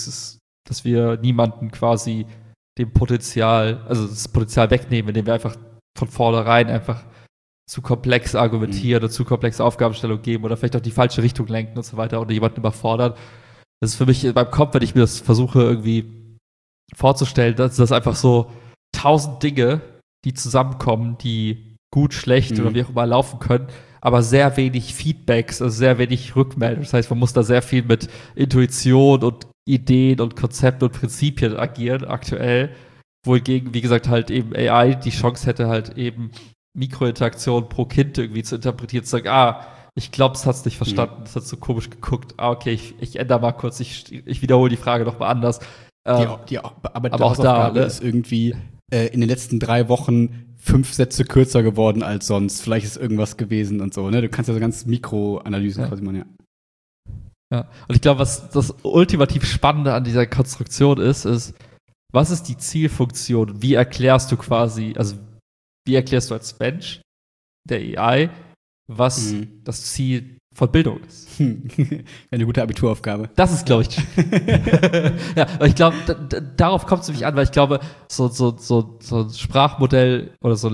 S2: wir niemanden quasi das Potenzial wegnehmen, indem wir einfach von vornherein einfach zu komplex argumentieren oder zu komplexe Aufgabenstellungen geben oder vielleicht auch die falsche Richtung lenken und so weiter oder jemanden überfordern. Das ist für mich beim Kopf, wenn ich mir das versuche irgendwie vorzustellen, dass das einfach so 1000 Dinge, die zusammenkommen, die gut, schlecht oder wie auch immer laufen können, aber sehr wenig Feedbacks, also sehr wenig Rückmeldung. Das heißt, man muss da sehr viel mit Intuition und Ideen und Konzepten und Prinzipien agieren aktuell, wohingegen, wie gesagt, halt eben AI die Chance hätte, halt eben Mikrointeraktion pro Kind irgendwie zu interpretieren, zu sagen, ich glaube, es hat es nicht verstanden, es hat so komisch geguckt, okay, ich ändere mal kurz, ich wiederhole die Frage nochmal anders.
S1: Aber die Hausaufgabe ist irgendwie in den letzten 3 Wochen 5 Sätze kürzer geworden als sonst. Vielleicht ist irgendwas gewesen und so, ne? Du kannst ja so ganz Mikroanalysen quasi machen, ja.
S2: Ja, und ich glaube, was das ultimativ Spannende an dieser Konstruktion ist, was ist die Zielfunktion? Wie erklärst du als Mensch der AI, was das Ziel von Bildung ist.
S1: Eine gute Abituraufgabe.
S2: Das ist, glaube ich, ja, aber ich glaube, darauf kommt es nämlich an, weil ich glaube, so ein Sprachmodell oder so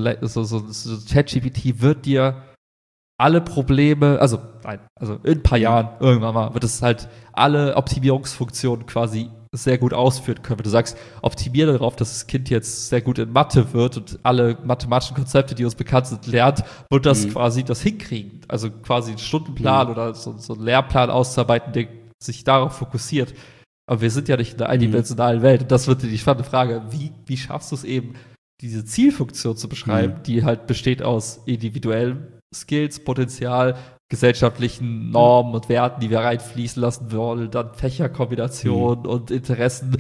S2: ChatGPT wird dir alle Probleme, also in ein paar Jahren irgendwann mal, wird es halt alle Optimierungsfunktionen quasi sehr gut ausführen können. Wenn du sagst, optimiere darauf, dass das Kind jetzt sehr gut in Mathe wird und alle mathematischen Konzepte, die uns bekannt sind, lernt, wird das quasi das hinkriegen. Also quasi einen Stundenplan oder so einen Lehrplan auszuarbeiten, der sich darauf fokussiert. Aber wir sind ja nicht in einer eindimensionalen Welt. Und das wird die spannende Frage. Wie schaffst du es eben, diese Zielfunktion zu beschreiben, die halt besteht aus individuellen Skills, Potenzial, gesellschaftlichen Normen und Werten, die wir reinfließen lassen wollen, dann Fächerkombinationen und Interessen.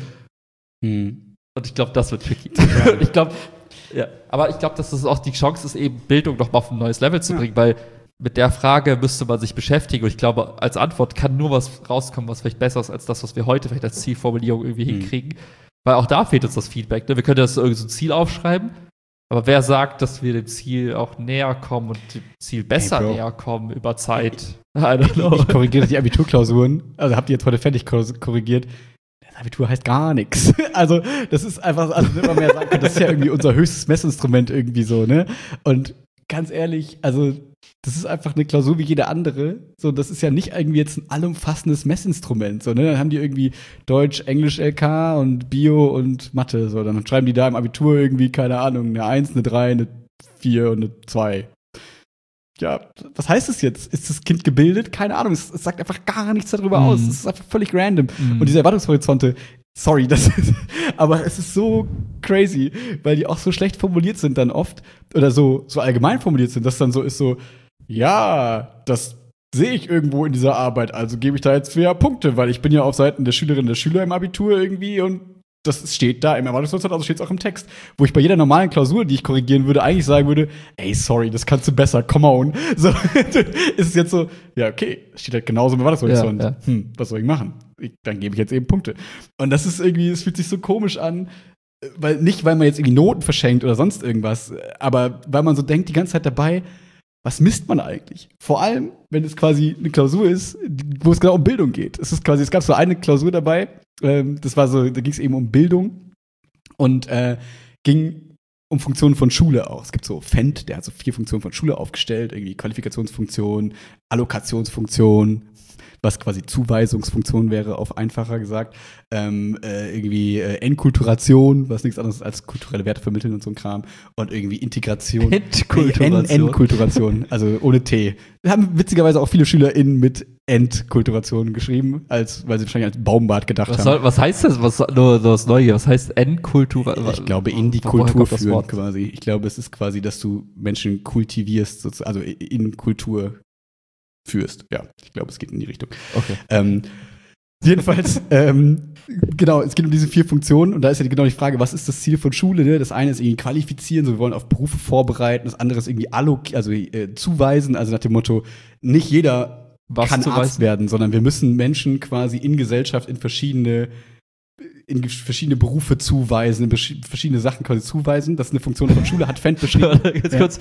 S2: Und ich glaube, das wird tricky. Ich glaube, aber ich glaube, dass das auch die Chance ist, eben Bildung noch mal auf ein neues Level zu bringen, weil mit der Frage müsste man sich beschäftigen und ich glaube, als Antwort kann nur was rauskommen, was vielleicht besser ist als das, was wir heute vielleicht als Zielformulierung irgendwie hinkriegen, weil auch da fehlt uns das Feedback. Ne? Wir können das irgendwie so ein Ziel aufschreiben, aber wer sagt, dass wir dem Ziel auch näher kommen und dem Ziel besser näher kommen über Zeit? I don't know.
S1: Ich korrigiere die Abiturklausuren. Also habt ihr jetzt heute fertig korrigiert. Das Abitur heißt gar nichts. Also das ist einfach, also wenn man mehr sagen kann, das ist ja irgendwie unser höchstes Messinstrument irgendwie so, ne? Und ganz ehrlich, also das ist einfach eine Klausur wie jede andere. So, das ist ja nicht irgendwie jetzt ein allumfassendes Messinstrument. So, ne? Dann haben die irgendwie Deutsch, Englisch LK und Bio und Mathe. So, dann schreiben die da im Abitur irgendwie, keine Ahnung, eine 1, eine 3, eine 4 und eine 2. Ja, was heißt das jetzt? Ist das Kind gebildet? Keine Ahnung. Es sagt einfach gar nichts darüber aus. Es ist einfach völlig random. Und diese Erwartungshorizonte, sorry, aber es ist so crazy, weil die auch so schlecht formuliert sind dann oft oder so allgemein formuliert sind, dass dann so ist so, ja, das sehe ich irgendwo in dieser Arbeit, also gebe ich da jetzt 4 Punkte, weil ich bin ja auf Seiten der Schülerinnen und der Schüler im Abitur irgendwie und das steht da im Erwartungshorizont, also steht es auch im Text. Wo ich bei jeder normalen Klausur, die ich korrigieren würde, eigentlich sagen würde, ey, sorry, das kannst du besser, come on. So ist es jetzt so, ja, okay, steht halt genauso im Erwartungshorizont. Ja. Was soll ich machen? Dann gebe ich jetzt eben Punkte. Und das ist irgendwie, es fühlt sich so komisch an, weil man jetzt irgendwie Noten verschenkt oder sonst irgendwas, aber weil man so denkt die ganze Zeit dabei, was misst man eigentlich? Vor allem, wenn es quasi eine Klausur ist, wo es genau um Bildung geht. Es gab so eine Klausur dabei, da ging es eben um Bildung und ging um Funktionen von Schule auch. Es gibt so Fendt, der hat so 4 Funktionen von Schule aufgestellt, irgendwie Qualifikationsfunktion, Allokationsfunktion, was quasi Zuweisungsfunktion wäre, auf einfacher gesagt. Irgendwie Enkulturation, was nichts anderes als kulturelle Werte vermitteln und so ein Kram. Und irgendwie Integration. Entkulturation, also ohne T. Wir haben witzigerweise auch viele SchülerInnen mit Entkulturation geschrieben, weil sie wahrscheinlich als Baumbad gedacht haben.
S2: Was heißt das? Nur das Neue. Was heißt Entkulturation?
S1: Ich glaube, in die Kultur führen quasi. Ich glaube, es ist quasi, dass du Menschen kultivierst, also in Kultur führst. Ja, ich glaube, es geht in die Richtung.
S2: Okay.
S1: Jedenfalls, genau, es geht um diese 4 Funktionen und da ist ja genau die Frage, was ist das Ziel von Schule? Ne? Das eine ist irgendwie qualifizieren, so wir wollen auf Berufe vorbereiten, das andere ist irgendwie zuweisen, also nach dem Motto, nicht jeder kann Arzt werden, sondern wir müssen Menschen quasi in Gesellschaft in verschiedene Berufe zuweisen, in verschiedene Sachen quasi zuweisen. Das ist eine Funktion von Schule, hat Fendt beschrieben.
S2: Jetzt kurz.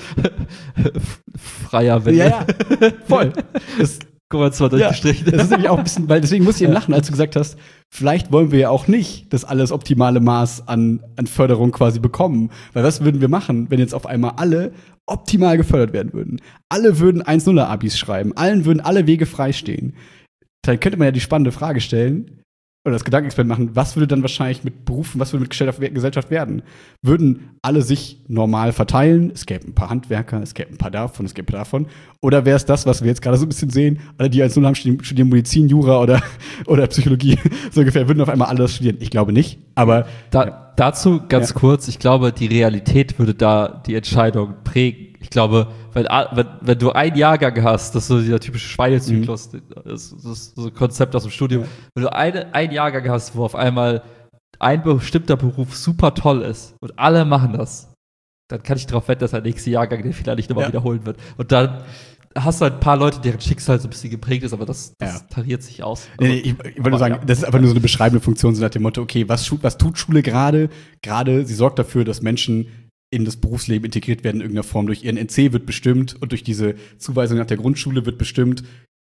S2: Freier Wille.
S1: Ja, voll.
S2: Guck mal, zwar durchgestrichen.
S1: Das ist nämlich auch ein bisschen, weil deswegen muss ich eben lachen, als du gesagt hast, vielleicht wollen wir ja auch nicht das alles optimale Maß an Förderung quasi bekommen. Weil was würden wir machen, wenn jetzt auf einmal alle optimal gefördert werden würden? Alle würden 1-0er-Abis schreiben, allen würden alle Wege freistehen. Dann könnte man ja die spannende Frage stellen, oder das Gedankenexperiment machen, was würde dann wahrscheinlich mit Berufen, was würde mit Gesellschaft werden? Würden alle sich normal verteilen? Es gäbe ein paar Handwerker, es gäbe ein paar davon, es gäbe davon. Oder wäre es das, was wir jetzt gerade so ein bisschen sehen, alle, die 1-0 haben, studieren Medizin, Jura oder Psychologie, so ungefähr, würden auf einmal alle das studieren? Ich glaube nicht, aber
S2: dazu ganz kurz, ich glaube, die Realität würde da die Entscheidung prägen. Ich glaube, wenn du einen Jahrgang hast, das ist so dieser typische Schweinezyklus, das ist so ein Konzept aus dem Studium, wenn du einen Jahrgang hast, wo auf einmal ein bestimmter Beruf super toll ist und alle machen das, dann kann ich darauf wetten, dass der nächste Jahrgang den vielleicht nicht nochmal wiederholen wird. Und dann hast du halt ein paar Leute, deren Schicksal so ein bisschen geprägt ist, aber das tariert sich aus.
S1: Also, ich wollte nur sagen, das ist einfach nur so eine beschreibende Funktion, so nach dem Motto, okay, was tut Schule gerade? Gerade, sie sorgt dafür, dass Menschen in das Berufsleben integriert werden in irgendeiner Form. Durch ihren NC wird bestimmt und durch diese Zuweisung nach der Grundschule wird bestimmt,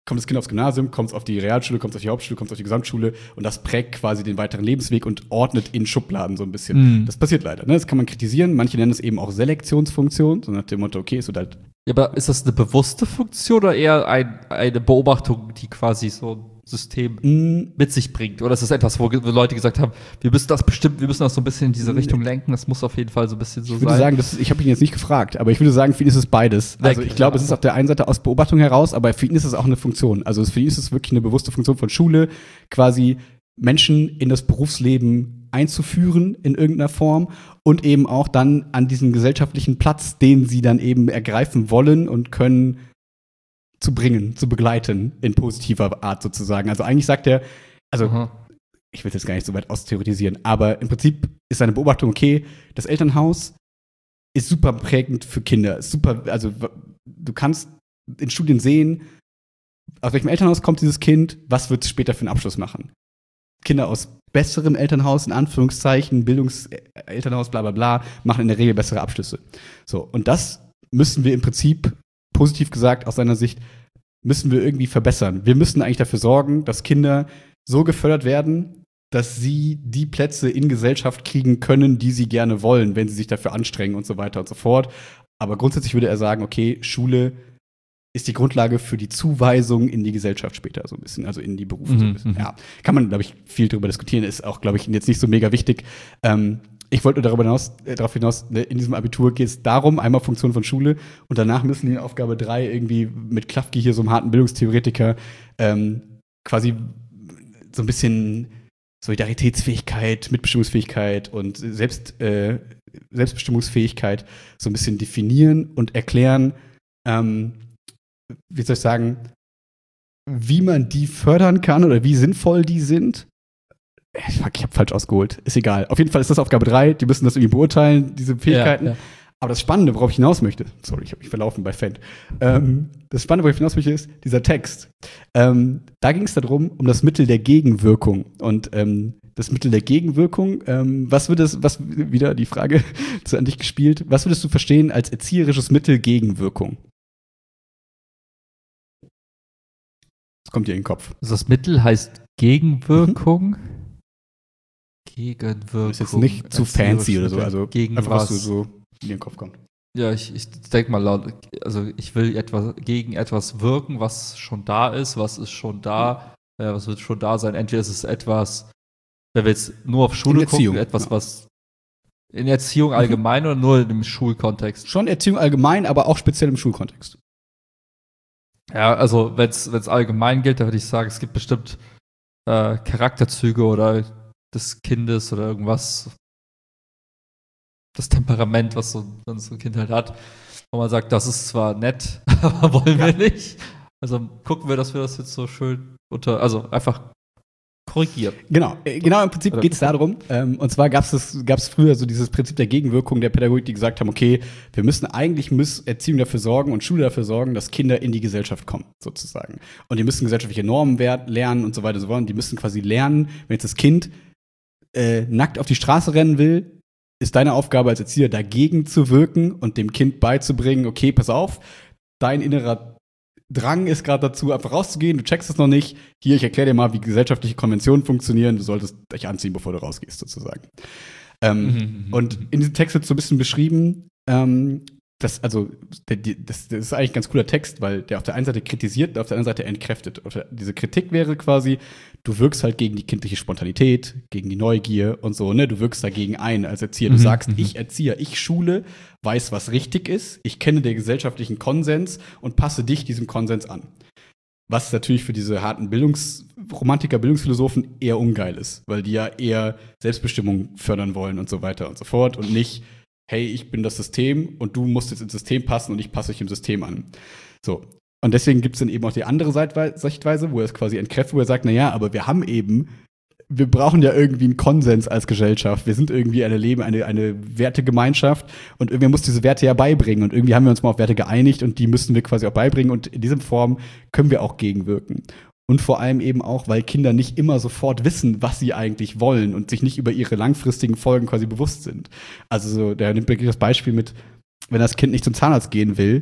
S1: kommt das Kind aufs Gymnasium, kommt es auf die Realschule, kommt es auf die Hauptschule, kommt es auf die Gesamtschule und das prägt quasi den weiteren Lebensweg und ordnet in Schubladen so ein bisschen. Das passiert leider, ne? Das kann man kritisieren. Manche nennen es eben auch Selektionsfunktion, so nach dem Motto, okay, es wird halt.
S2: Ja, aber ist das eine bewusste Funktion oder eher eine Beobachtung, die quasi so ein System mit sich bringt? Oder ist das etwas, wo Leute gesagt haben, wir müssen das so ein bisschen in diese Richtung lenken, das muss auf jeden Fall so ein bisschen so sein?
S1: Ich würde sagen, ich habe ihn jetzt nicht gefragt, aber ich würde sagen, für ihn ist es beides. Also ich glaube, es ist auf der einen Seite aus Beobachtung heraus, aber für ihn ist es auch eine Funktion. Also für ihn ist es wirklich eine bewusste Funktion von Schule, quasi Menschen in das Berufsleben einzuführen in irgendeiner Form und eben auch dann an diesen gesellschaftlichen Platz, den sie dann eben ergreifen wollen und können, zu bringen, zu begleiten, in positiver Art sozusagen. Also eigentlich sagt er, ich will jetzt gar nicht so weit austheoretisieren, aber im Prinzip ist seine Beobachtung, okay, das Elternhaus ist super prägend für Kinder. Ist super, also du kannst in Studien sehen, aus welchem Elternhaus kommt dieses Kind, was wird es später für einen Abschluss machen. Kinder aus besserem Elternhaus, in Anführungszeichen, Bildungselternhaus, bla bla bla, machen in der Regel bessere Abschlüsse. So, und das müssen wir im Prinzip, positiv gesagt, aus seiner Sicht, müssen wir irgendwie verbessern. Wir müssen eigentlich dafür sorgen, dass Kinder so gefördert werden, dass sie die Plätze in Gesellschaft kriegen können, die sie gerne wollen, wenn sie sich dafür anstrengen und so weiter und so fort. Aber grundsätzlich würde er sagen, okay, Schule ist die Grundlage für die Zuweisung in die Gesellschaft später so ein bisschen, also in die Berufe so ein bisschen. Ja, kann man, glaube ich, viel drüber diskutieren, ist auch, glaube ich, jetzt nicht so mega wichtig. Ich wollte nur darauf hinaus, in diesem Abitur geht es darum, einmal Funktion von Schule und danach müssen die in Aufgabe 3 irgendwie mit Klafki, hier so einem harten Bildungstheoretiker, quasi so ein bisschen Solidaritätsfähigkeit, Mitbestimmungsfähigkeit und Selbstbestimmungsfähigkeit so ein bisschen definieren und erklären, wie soll ich sagen, wie man die fördern kann oder wie sinnvoll die sind. Ich habe falsch ausgeholt. Ist egal. Auf jeden Fall ist das Aufgabe 3. Die müssen das irgendwie beurteilen, diese Fähigkeiten. Ja. Aber das Spannende, worauf ich hinaus möchte, sorry, ich habe mich verlaufen bei Fendt. Das Spannende, worauf ich hinaus möchte, ist dieser Text. Da ging es darum, um das Mittel der Gegenwirkung. Und das Mittel der Gegenwirkung, wieder die Frage zu an dich gespielt, was würdest du verstehen als erzieherisches Mittel Gegenwirkung? Das kommt dir in den Kopf.
S2: Also das Mittel heißt Gegenwirkung. Gegenwirkung.
S1: Das ist jetzt nicht zu fancy oder so, also
S2: gegen
S1: einfach,
S2: was
S1: was so in den Kopf kommt.
S2: Ja, ich denke mal laut, also ich will gegen etwas wirken, was schon da ist, was ist schon da, was wird schon da sein. Entweder ist es etwas, wenn wir jetzt nur auf Schule gucken, etwas, was in Erziehung allgemein oder nur im Schulkontext?
S1: Schon Erziehung allgemein, aber auch speziell im Schulkontext.
S2: Ja, also wenn es allgemein gilt, dann würde ich sagen, es gibt bestimmt Charakterzüge oder des Kindes oder irgendwas, das Temperament, was so ein Kind halt hat, wo man sagt, das ist zwar nett, aber wollen wir nicht. Also gucken wir, dass wir das jetzt so schön einfach korrigieren.
S1: Genau, im Prinzip geht es darum, und zwar gab es früher so dieses Prinzip der Gegenwirkung der Pädagogik, die gesagt haben, okay, wir müssen Erziehung dafür sorgen und Schule dafür sorgen, dass Kinder in die Gesellschaft kommen, sozusagen. Und die müssen gesellschaftliche Normen lernen und so weiter und so fort. Und die müssen quasi lernen, wenn jetzt das Kind nackt auf die Straße rennen will, ist deine Aufgabe als Erzieher, dagegen zu wirken und dem Kind beizubringen, okay, pass auf, dein innerer Drang ist gerade dazu, einfach rauszugehen, du checkst es noch nicht. Hier, ich erkläre dir mal, wie gesellschaftliche Konventionen funktionieren. Du solltest dich anziehen, bevor du rausgehst, sozusagen. Und in diesem Text wird so ein bisschen beschrieben, das ist eigentlich ein ganz cooler Text, weil der auf der einen Seite kritisiert und auf der anderen Seite entkräftet. Diese Kritik wäre quasi, du wirkst halt gegen die kindliche Spontanität, gegen die Neugier und so, ne? Du wirkst dagegen ein als Erzieher. Du sagst, ich Erzieher, ich Schule, weiß, was richtig ist, ich kenne den gesellschaftlichen Konsens und passe dich diesem Konsens an. Was natürlich für diese harten Bildungsromantiker, Bildungsphilosophen eher ungeil ist, weil die ja eher Selbstbestimmung fördern wollen und so weiter und so fort und nicht, hey, ich bin das System und du musst jetzt ins System passen und ich passe dich im System an. So. Und deswegen gibt es dann eben auch die andere Sichtweise, wo er es quasi entkräftet, wo er sagt, naja, aber wir brauchen ja irgendwie einen Konsens als Gesellschaft. Wir sind irgendwie eine Wertegemeinschaft und irgendwer muss diese Werte ja beibringen. Und irgendwie haben wir uns mal auf Werte geeinigt und die müssen wir quasi auch beibringen. Und in dieser Form können wir auch gegenwirken. Und vor allem eben auch, weil Kinder nicht immer sofort wissen, was sie eigentlich wollen und sich nicht über ihre langfristigen Folgen quasi bewusst sind. Also der nimmt wirklich das Beispiel mit, wenn das Kind nicht zum Zahnarzt gehen will,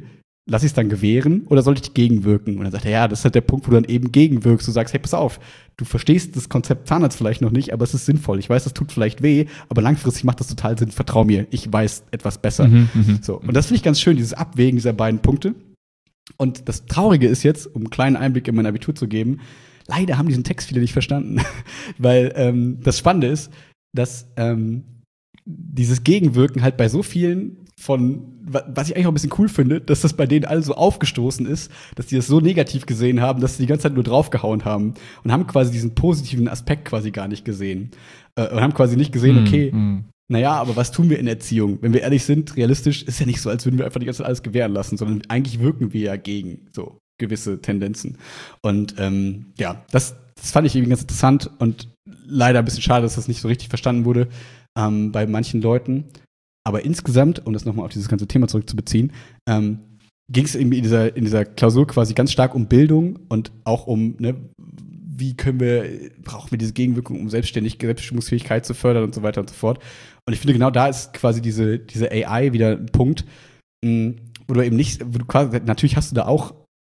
S1: lass ich es dann gewähren oder soll ich gegenwirken? Und dann sagt er, ja, das ist halt der Punkt, wo du dann eben gegenwirkst. Du sagst, hey, pass auf, du verstehst das Konzept Zahnarzt vielleicht noch nicht, aber es ist sinnvoll. Ich weiß, das tut vielleicht weh, aber langfristig macht das total Sinn. Vertrau mir, ich weiß etwas besser. So. Und das finde ich ganz schön, dieses Abwägen dieser beiden Punkte. Und das Traurige ist jetzt, um einen kleinen Einblick in mein Abitur zu geben, leider haben diesen Text viele nicht verstanden. Weil das Spannende ist, dass dieses Gegenwirken halt bei so vielen was ich eigentlich auch ein bisschen cool finde, dass das bei denen alle so aufgestoßen ist, dass die das so negativ gesehen haben, dass sie die ganze Zeit nur draufgehauen haben und haben quasi diesen positiven Aspekt quasi gar nicht gesehen. Und haben quasi nicht gesehen, okay, naja, aber was tun wir in Erziehung? Wenn wir ehrlich sind, realistisch, ist ja nicht so, als würden wir einfach die ganze Zeit alles gewähren lassen, sondern eigentlich wirken wir ja gegen so gewisse Tendenzen. Und ja, das fand ich irgendwie ganz interessant und leider ein bisschen schade, dass das nicht so richtig verstanden wurde bei manchen Leuten. Aber insgesamt, um das nochmal auf dieses ganze Thema zurückzubeziehen, ging es irgendwie in dieser Klausur quasi ganz stark um Bildung und auch um, ne, brauchen wir diese Gegenwirkung, um Selbstbestimmungsfähigkeit zu fördern und so weiter und so fort. Und ich finde, genau da ist quasi diese AI wieder ein Punkt, wo du eben nicht, wo du quasi, natürlich hast du da auch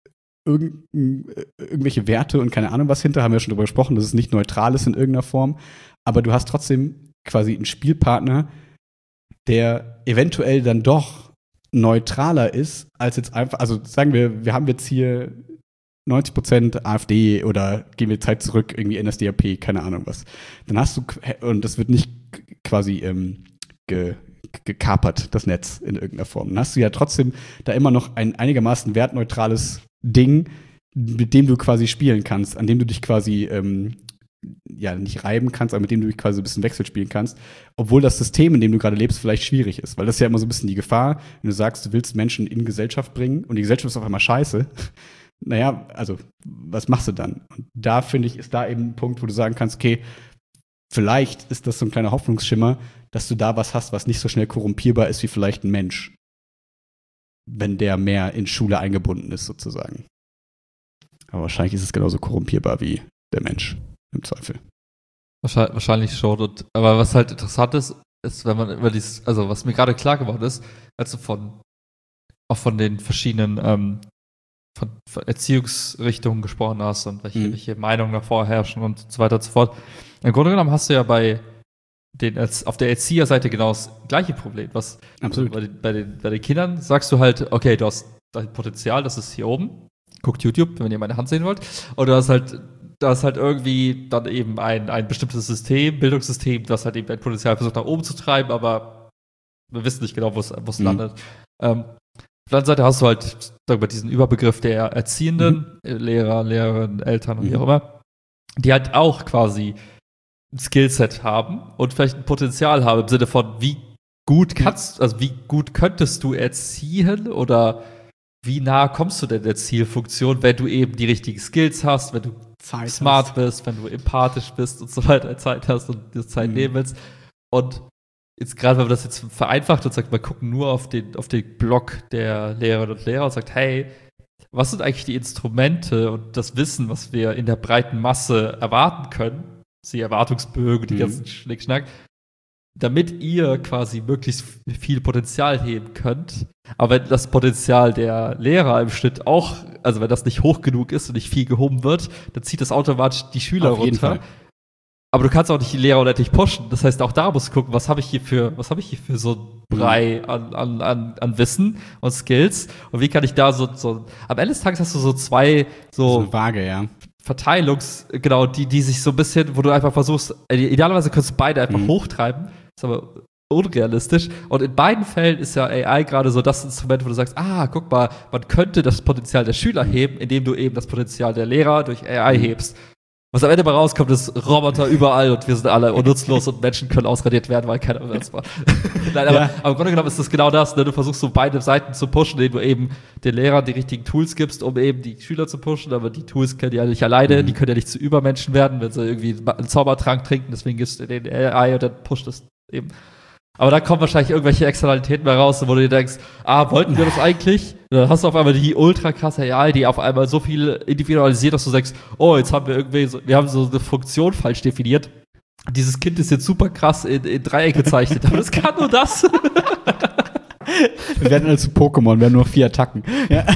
S1: irgendwelche Werte und keine Ahnung was hinter, haben wir ja schon drüber gesprochen, dass es nicht neutral ist in irgendeiner Form, aber du hast trotzdem quasi einen Spielpartner, der eventuell dann doch neutraler ist, als jetzt einfach, also sagen wir haben jetzt hier 90% AfD oder gehen wir Zeit zurück, irgendwie NSDAP, keine Ahnung was. Dann hast du, und das wird nicht quasi gekapert, das Netz in irgendeiner Form. Dann hast du ja trotzdem da immer noch ein einigermaßen wertneutrales Ding, mit dem du quasi spielen kannst, an dem du dich quasi nicht reiben kannst, aber mit dem du dich quasi ein bisschen Wechsel spielen kannst, obwohl das System, in dem du gerade lebst, vielleicht schwierig ist. Weil das ist ja immer so ein bisschen die Gefahr, wenn du sagst, du willst Menschen in Gesellschaft bringen und die Gesellschaft ist auf einmal scheiße. Naja, also, was machst du dann? Und da, finde ich, ist da eben ein Punkt, wo du sagen kannst, okay, vielleicht ist das so ein kleiner Hoffnungsschimmer, dass du da was hast, was nicht so schnell korrumpierbar ist wie vielleicht ein Mensch, wenn der mehr in Schule eingebunden ist, sozusagen. Aber wahrscheinlich ist es genauso korrumpierbar wie der Mensch. Im Zweifel.
S2: Wahrscheinlich schon. Aber was halt interessant ist, wenn man über dieses, also was mir gerade klar geworden ist, als du von den verschiedenen von Erziehungsrichtungen gesprochen hast und welche Meinungen da vorherrschen und so weiter und so fort. Im Grunde genommen hast du ja auf der Erzieherseite genau das gleiche Problem. Was
S1: absolut.
S2: Bei den Kindern sagst du halt, okay, du hast dein Potenzial, das ist hier oben. Guckt YouTube, wenn ihr meine Hand sehen wollt. Und da ist halt irgendwie dann eben ein bestimmtes System, Bildungssystem, das halt eben ein Potenzial versucht nach oben zu treiben, aber wir wissen nicht genau, wo es landet. Auf der anderen Seite hast du halt diesen Überbegriff der Erziehenden, Lehrer, Lehrerinnen, Eltern und wie auch immer, die halt auch quasi ein Skillset haben und vielleicht ein Potenzial haben im Sinne von, wie gut könntest du erziehen oder wie nah kommst du denn der Zielfunktion, wenn du eben die richtigen Skills hast, wenn du smart bist, wenn du empathisch bist und so weiter, Zeit hast und dir Zeit nehmen willst. Und jetzt gerade, wenn man das jetzt vereinfacht und sagt, wir gucken nur auf den Blog der Lehrerinnen und Lehrer und sagt, hey, was sind eigentlich die Instrumente und das Wissen, was wir in der breiten Masse erwarten können, die Erwartungsbögen, die ganzen Schnickschnack, damit ihr quasi möglichst viel Potenzial heben könnt. Aber wenn das Potenzial der Lehrer im Schnitt auch, also wenn das nicht hoch genug ist und nicht viel gehoben wird, dann zieht das automatisch die Schüler
S1: auf jeden
S2: runter.
S1: Fall.
S2: Aber du kannst auch nicht die Lehrer unendlich pushen. Das heißt, auch da musst du gucken, was habe ich hier für so ein Brei an Wissen und Skills und wie kann ich da so am Ende des Tages hast du so zwei so
S1: eine Waage, ja.
S2: Genau, die sich so ein bisschen, wo du einfach versuchst, idealerweise kannst du beide einfach hochtreiben, ist aber unrealistisch. Und in beiden Fällen ist ja AI gerade so das Instrument, wo du sagst, guck mal, man könnte das Potenzial der Schüler heben, indem du eben das Potenzial der Lehrer durch AI hebst. Was am Ende mal rauskommt, ist Roboter überall und wir sind alle nutzlos und Menschen können ausradiert werden, weil keiner mehr war. Nein, aber im Grunde genommen ist das genau das, ne? Du versuchst so beide Seiten zu pushen, indem du eben den Lehrern die richtigen Tools gibst, um eben die Schüler zu pushen, aber die Tools können ja nicht alleine, die können ja nicht zu Übermenschen werden, wenn sie irgendwie einen Zaubertrank trinken, deswegen gibst du den AI und dann pusht es eben. Aber da kommen wahrscheinlich irgendwelche Externalitäten mehr raus, wo du dir denkst, wollten wir das eigentlich? Und dann hast du auf einmal die ultra krasse AI, die auf einmal so viel individualisiert, dass du sagst, jetzt haben wir wir haben so eine Funktion falsch definiert. Dieses Kind ist jetzt super krass in Dreiecke gezeichnet, aber das kann nur das.
S1: Wir werden alle zu Pokémon, wir haben nur noch 4 Attacken. Ja.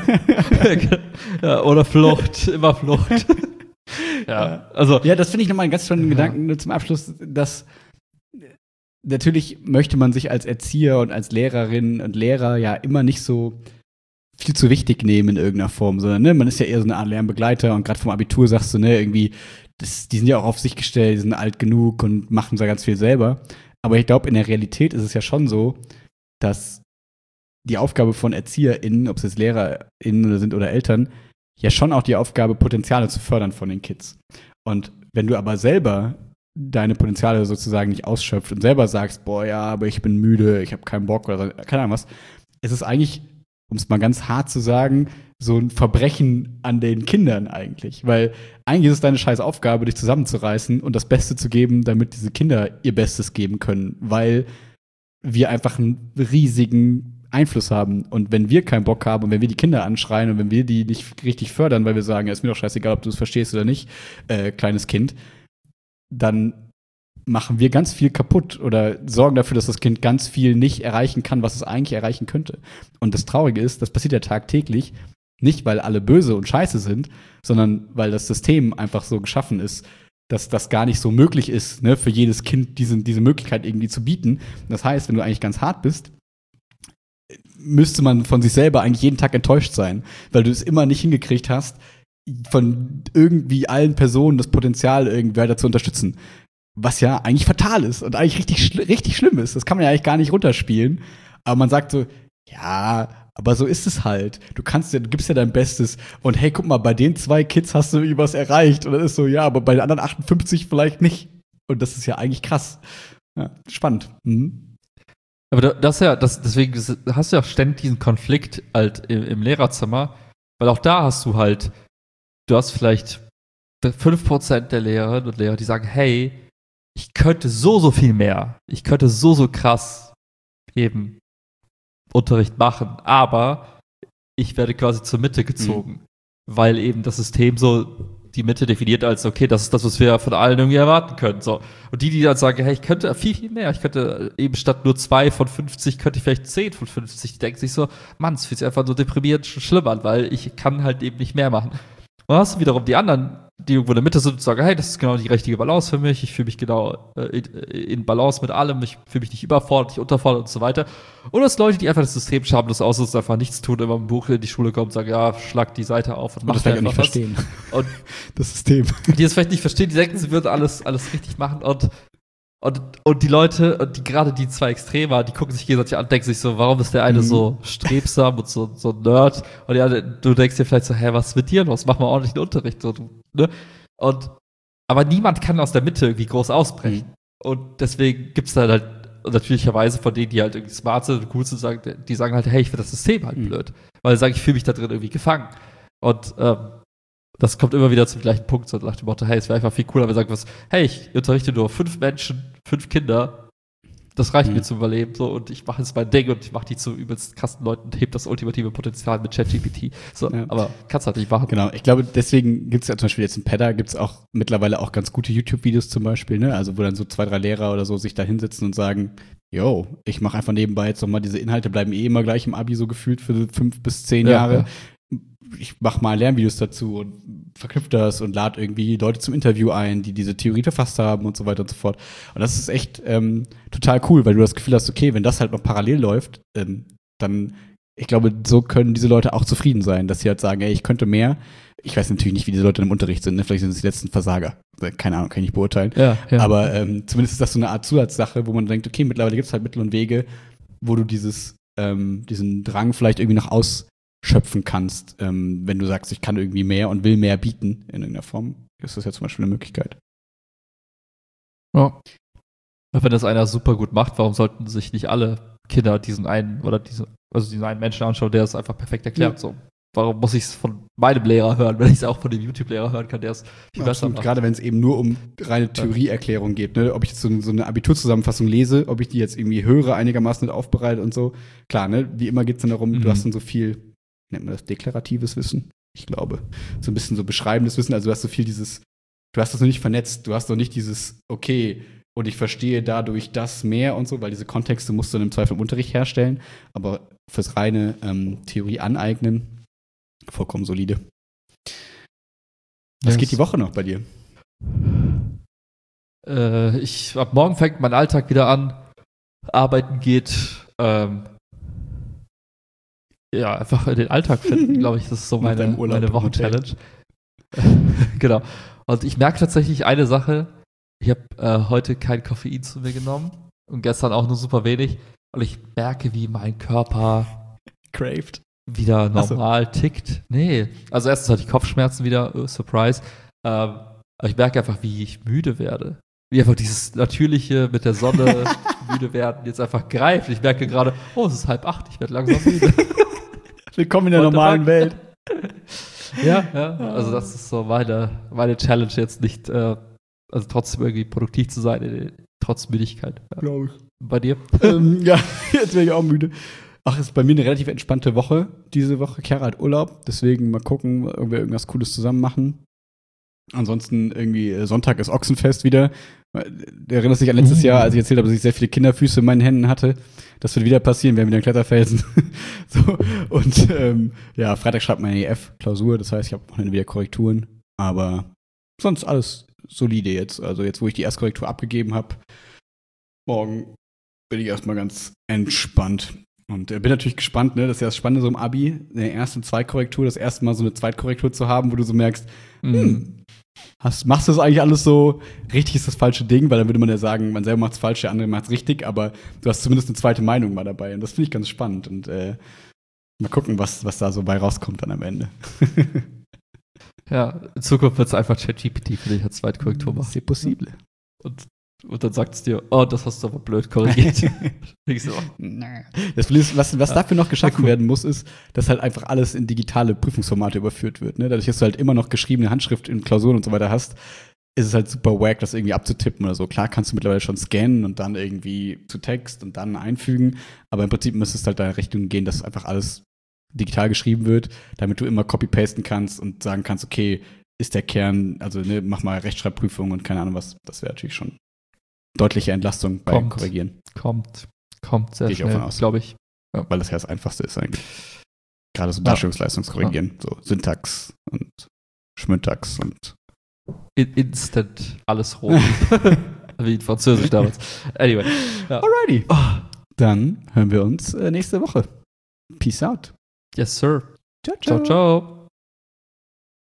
S2: Ja, oder Flucht, immer Flucht. Ja, also.
S1: Ja, das finde ich nochmal einen ganz schönen Gedanken nur zum Abschluss, dass natürlich möchte man sich als Erzieher und als Lehrerin und Lehrer ja immer nicht so viel zu wichtig nehmen in irgendeiner Form, sondern ne, man ist ja eher so eine Art Lernbegleiter und gerade vom Abitur sagst du, ne, irgendwie, die sind ja auch auf sich gestellt, die sind alt genug und machen da ganz viel selber. Aber ich glaube, in der Realität ist es ja schon so, dass die Aufgabe von ErzieherInnen, ob es jetzt LehrerInnen sind oder Eltern, ja schon auch die Aufgabe, Potenziale zu fördern von den Kids. Und wenn du aber selber deine Potenziale sozusagen nicht ausschöpft und selber sagst, boah, ja, aber ich bin müde, ich habe keinen Bock oder so, keine Ahnung was, ist es eigentlich, um es mal ganz hart zu sagen, so ein Verbrechen an den Kindern eigentlich. Weil eigentlich ist es deine scheiß Aufgabe, dich zusammenzureißen und das Beste zu geben, damit diese Kinder ihr Bestes geben können. Weil wir einfach einen riesigen Einfluss haben. Und wenn wir keinen Bock haben und wenn wir die Kinder anschreien und wenn wir die nicht richtig fördern, weil wir sagen, ja, ist mir doch scheißegal, ob du es verstehst oder nicht, kleines Kind, dann machen wir ganz viel kaputt oder sorgen dafür, dass das Kind ganz viel nicht erreichen kann, was es eigentlich erreichen könnte. Und das Traurige ist, das passiert ja tagtäglich, nicht weil alle böse und scheiße sind, sondern weil das System einfach so geschaffen ist, dass das gar nicht so möglich ist, ne, für jedes Kind diese Möglichkeit irgendwie zu bieten. Das heißt, wenn du eigentlich ganz hart bist, müsste man von sich selber eigentlich jeden Tag enttäuscht sein, weil du es immer nicht hingekriegt hast, von irgendwie allen Personen das Potenzial irgendwie weiter zu unterstützen. Was ja eigentlich fatal ist und eigentlich richtig schlimm ist. Das kann man ja eigentlich gar nicht runterspielen. Aber man sagt so, ja, aber so ist es halt. Du gibst ja dein Bestes. Und hey, guck mal, bei den 2 Kids hast du irgendwas erreicht. Und dann ist so, ja, aber bei den anderen 58 vielleicht nicht. Und das ist ja eigentlich krass. Ja, spannend. Mhm.
S2: Aber deswegen hast du ja ständig diesen Konflikt halt im Lehrerzimmer. Weil auch da hast du halt, du hast vielleicht 5% der Lehrerinnen und Lehrer, die sagen, hey, ich könnte so viel mehr. Ich könnte so krass eben Unterricht machen, aber ich werde quasi zur Mitte gezogen, weil eben das System so die Mitte definiert als, okay, das ist das, was wir von allen irgendwie erwarten können. So. Und die dann sagen, hey, ich könnte viel mehr, ich könnte eben statt nur 2 von 50, könnte ich vielleicht 10 von 50, die denken sich so, Mann, es fühlt sich einfach so deprimierend schlimm an, weil ich kann halt eben nicht mehr machen. Und dann hast du wiederum die anderen, die irgendwo in der Mitte sind und sagen, hey, das ist genau die richtige Balance für mich, ich fühle mich genau in Balance mit allem, ich fühle mich nicht überfordert, nicht unterfordert und so weiter. Und das Leute, die einfach das System schamlos ausnutzen, einfach nichts tun, immer im Buch in die Schule kommen und sagen, ja, schlag die Seite auf und mach
S1: das vielleicht nicht verstehen.
S2: Und
S1: das System.
S2: Die es vielleicht nicht verstehen, die denken, sie würden alles richtig machen und die Leute, und gerade die 2 Extremer, die gucken sich gegenseitig an und denken sich so, warum ist der eine so strebsam und so ein Nerd? Und ja, du denkst dir vielleicht so, hä, was ist mit dir los? Mach mal ordentlichen Unterricht. So, ne? Aber niemand kann aus der Mitte irgendwie groß ausbrechen. Und deswegen gibt's dann halt natürlicherweise von denen, die halt irgendwie smart sind und cool sind, die sagen halt, hey, ich finde das System halt blöd. Weil sie sagen, ich fühle mich da drin irgendwie gefangen. Und das kommt immer wieder zum gleichen Punkt, so nach dem Motto, hey, es wäre einfach viel cooler, wenn wir sagen, hey, ich unterrichte nur 5 Menschen, 5 Kinder, das reicht mir zum Überleben, so, und ich mache jetzt mein Ding und ich mache die zu übelst krassen Leuten und heb das ultimative Potenzial mit ChatGPT. So, ja. Aber kannst halt nicht machen.
S1: Genau, ich glaube, deswegen gibt es ja zum Beispiel jetzt in Pedda gibt's auch mittlerweile auch ganz gute YouTube-Videos zum Beispiel, ne? Also wo dann so 2, 3 Lehrer oder so sich da hinsetzen und sagen, yo, ich mache einfach nebenbei jetzt nochmal, diese Inhalte bleiben immer gleich im Abi so gefühlt für 5 bis 10 Jahre. Ja. Ich mache mal Lernvideos dazu und verknüpfe das und lade irgendwie Leute zum Interview ein, die diese Theorie verfasst haben und so weiter und so fort. Und das ist echt total cool, weil du das Gefühl hast, okay, wenn das halt noch parallel läuft, dann, ich glaube, so können diese Leute auch zufrieden sein, dass sie halt sagen, ey, ich könnte mehr. Ich weiß natürlich nicht, wie diese Leute im Unterricht sind, ne? Vielleicht sind es die letzten Versager. Keine Ahnung, kann ich nicht beurteilen. Ja. Aber zumindest ist das so eine Art Zusatzsache, wo man denkt, okay, mittlerweile gibt es halt Mittel und Wege, wo du diesen Drang vielleicht irgendwie noch ausschöpfen kannst, wenn du sagst, ich kann irgendwie mehr und will mehr bieten in irgendeiner Form, ist das ja zum Beispiel eine Möglichkeit.
S2: Ja. Wenn das einer super gut macht, warum sollten sich nicht alle Kinder diesen einen Menschen anschauen, der es einfach perfekt erklärt? Ja. So. Warum muss ich es von meinem Lehrer hören, wenn ich es auch von dem YouTube-Lehrer hören kann, der es viel besser macht?
S1: Gerade wenn es eben nur um reine Theorieerklärung geht, ne? Ob ich jetzt so eine Abiturzusammenfassung lese, ob ich die jetzt irgendwie höre, einigermaßen nicht aufbereite und so. Klar, ne? Wie immer geht es dann darum, du hast dann so viel, nennt man das deklaratives Wissen? Ich glaube. So ein bisschen so beschreibendes Wissen. Also du hast so viel du hast das noch nicht vernetzt. Du hast noch nicht dieses, okay, und ich verstehe dadurch das mehr und so, weil diese Kontexte musst du dann im Zweifel im Unterricht herstellen, aber fürs reine Theorie aneignen, vollkommen solide. Was geht die Woche noch bei dir?
S2: Ab morgen fängt mein Alltag wieder an. Arbeiten geht, einfach den Alltag finden, glaube ich, das ist so meine Wochen-Challenge. Genau. Und ich merke tatsächlich eine Sache. Ich habe heute kein Koffein zu mir genommen und gestern auch nur super wenig. Und ich merke, wie mein Körper
S1: craved
S2: wieder normal tickt. Nee, also erstens hatte ich Kopfschmerzen wieder, surprise. Aber ich merke einfach, wie ich müde werde. Wie einfach dieses natürliche mit der Sonne müde werden jetzt einfach greift. Ich merke gerade, es ist 7:30, ich werde langsam müde.
S1: Willkommen in der normalen Welt.
S2: Ja, also das ist so meine Challenge jetzt nicht, also trotzdem irgendwie produktiv zu sein, trotz Müdigkeit. Ja.
S1: Glaube ich.
S2: Bei dir?
S1: Ja, jetzt wäre ich auch müde. Ach, ist bei mir eine relativ entspannte Woche diese Woche. Chiara hat Urlaub, deswegen mal gucken, ob wir irgendwas Cooles zusammen machen. Ansonsten irgendwie Sonntag ist Ochsenfest wieder. Du erinnerst dich an letztes Jahr, als ich erzählt habe, dass ich sehr viele Kinderfüße in meinen Händen hatte. Das wird wieder passieren, wir haben wieder einen Kletterfelsen. So, und Freitag schreibt meine EF-Klausur, das heißt, ich habe noch wieder Korrekturen. Aber sonst alles solide jetzt. Also jetzt, wo ich die Erstkorrektur abgegeben habe, morgen bin ich erstmal ganz entspannt. Und bin natürlich gespannt, ne? Das ist ja das Spannende so im Abi, in der ersten Zweitkorrektur, das erste Mal so eine Zweitkorrektur zu haben, wo du so merkst, machst du das eigentlich alles so, richtig ist das falsche Ding, weil dann würde man ja sagen, man selber macht es falsch, der andere macht es richtig, aber du hast zumindest eine zweite Meinung mal dabei und das finde ich ganz spannend und mal gucken, was da so bei rauskommt dann am Ende.
S2: Ja, in Zukunft wird es einfach ChatGPT für dich als Zweitkorrektur machen.
S1: C'est possible.
S2: Und dann sagt es dir, das hast du aber blöd korrigiert.
S1: Was dafür noch geschaffen werden muss, ist, dass halt einfach alles in digitale Prüfungsformate überführt wird. Ne? Dadurch, dass du halt immer noch geschriebene Handschrift in Klausuren und so weiter hast, ist es halt super wack, das irgendwie abzutippen oder so. Klar kannst du mittlerweile schon scannen und dann irgendwie zu Text und dann einfügen, aber im Prinzip müsste es halt da in Richtung gehen, dass einfach alles digital geschrieben wird, damit du immer copy-pasten kannst und sagen kannst, okay, ist der Kern, also mach mal Rechtschreibprüfung und keine Ahnung was. Das wäre natürlich schon deutliche Entlastung beim Korrigieren.
S2: Kommt sehr schnell,
S1: glaube ich. Ja. Weil das ja das Einfachste ist eigentlich. Gerade so Darstellungsleistungskorrigieren. So Syntax und Schmüntax und
S2: Instant alles rot. Wie in Französisch damals. Anyway. Ja.
S1: Alrighty. Dann hören wir uns nächste Woche. Peace out.
S2: Yes, sir.
S1: Ciao, ciao.
S2: Ciao, ciao.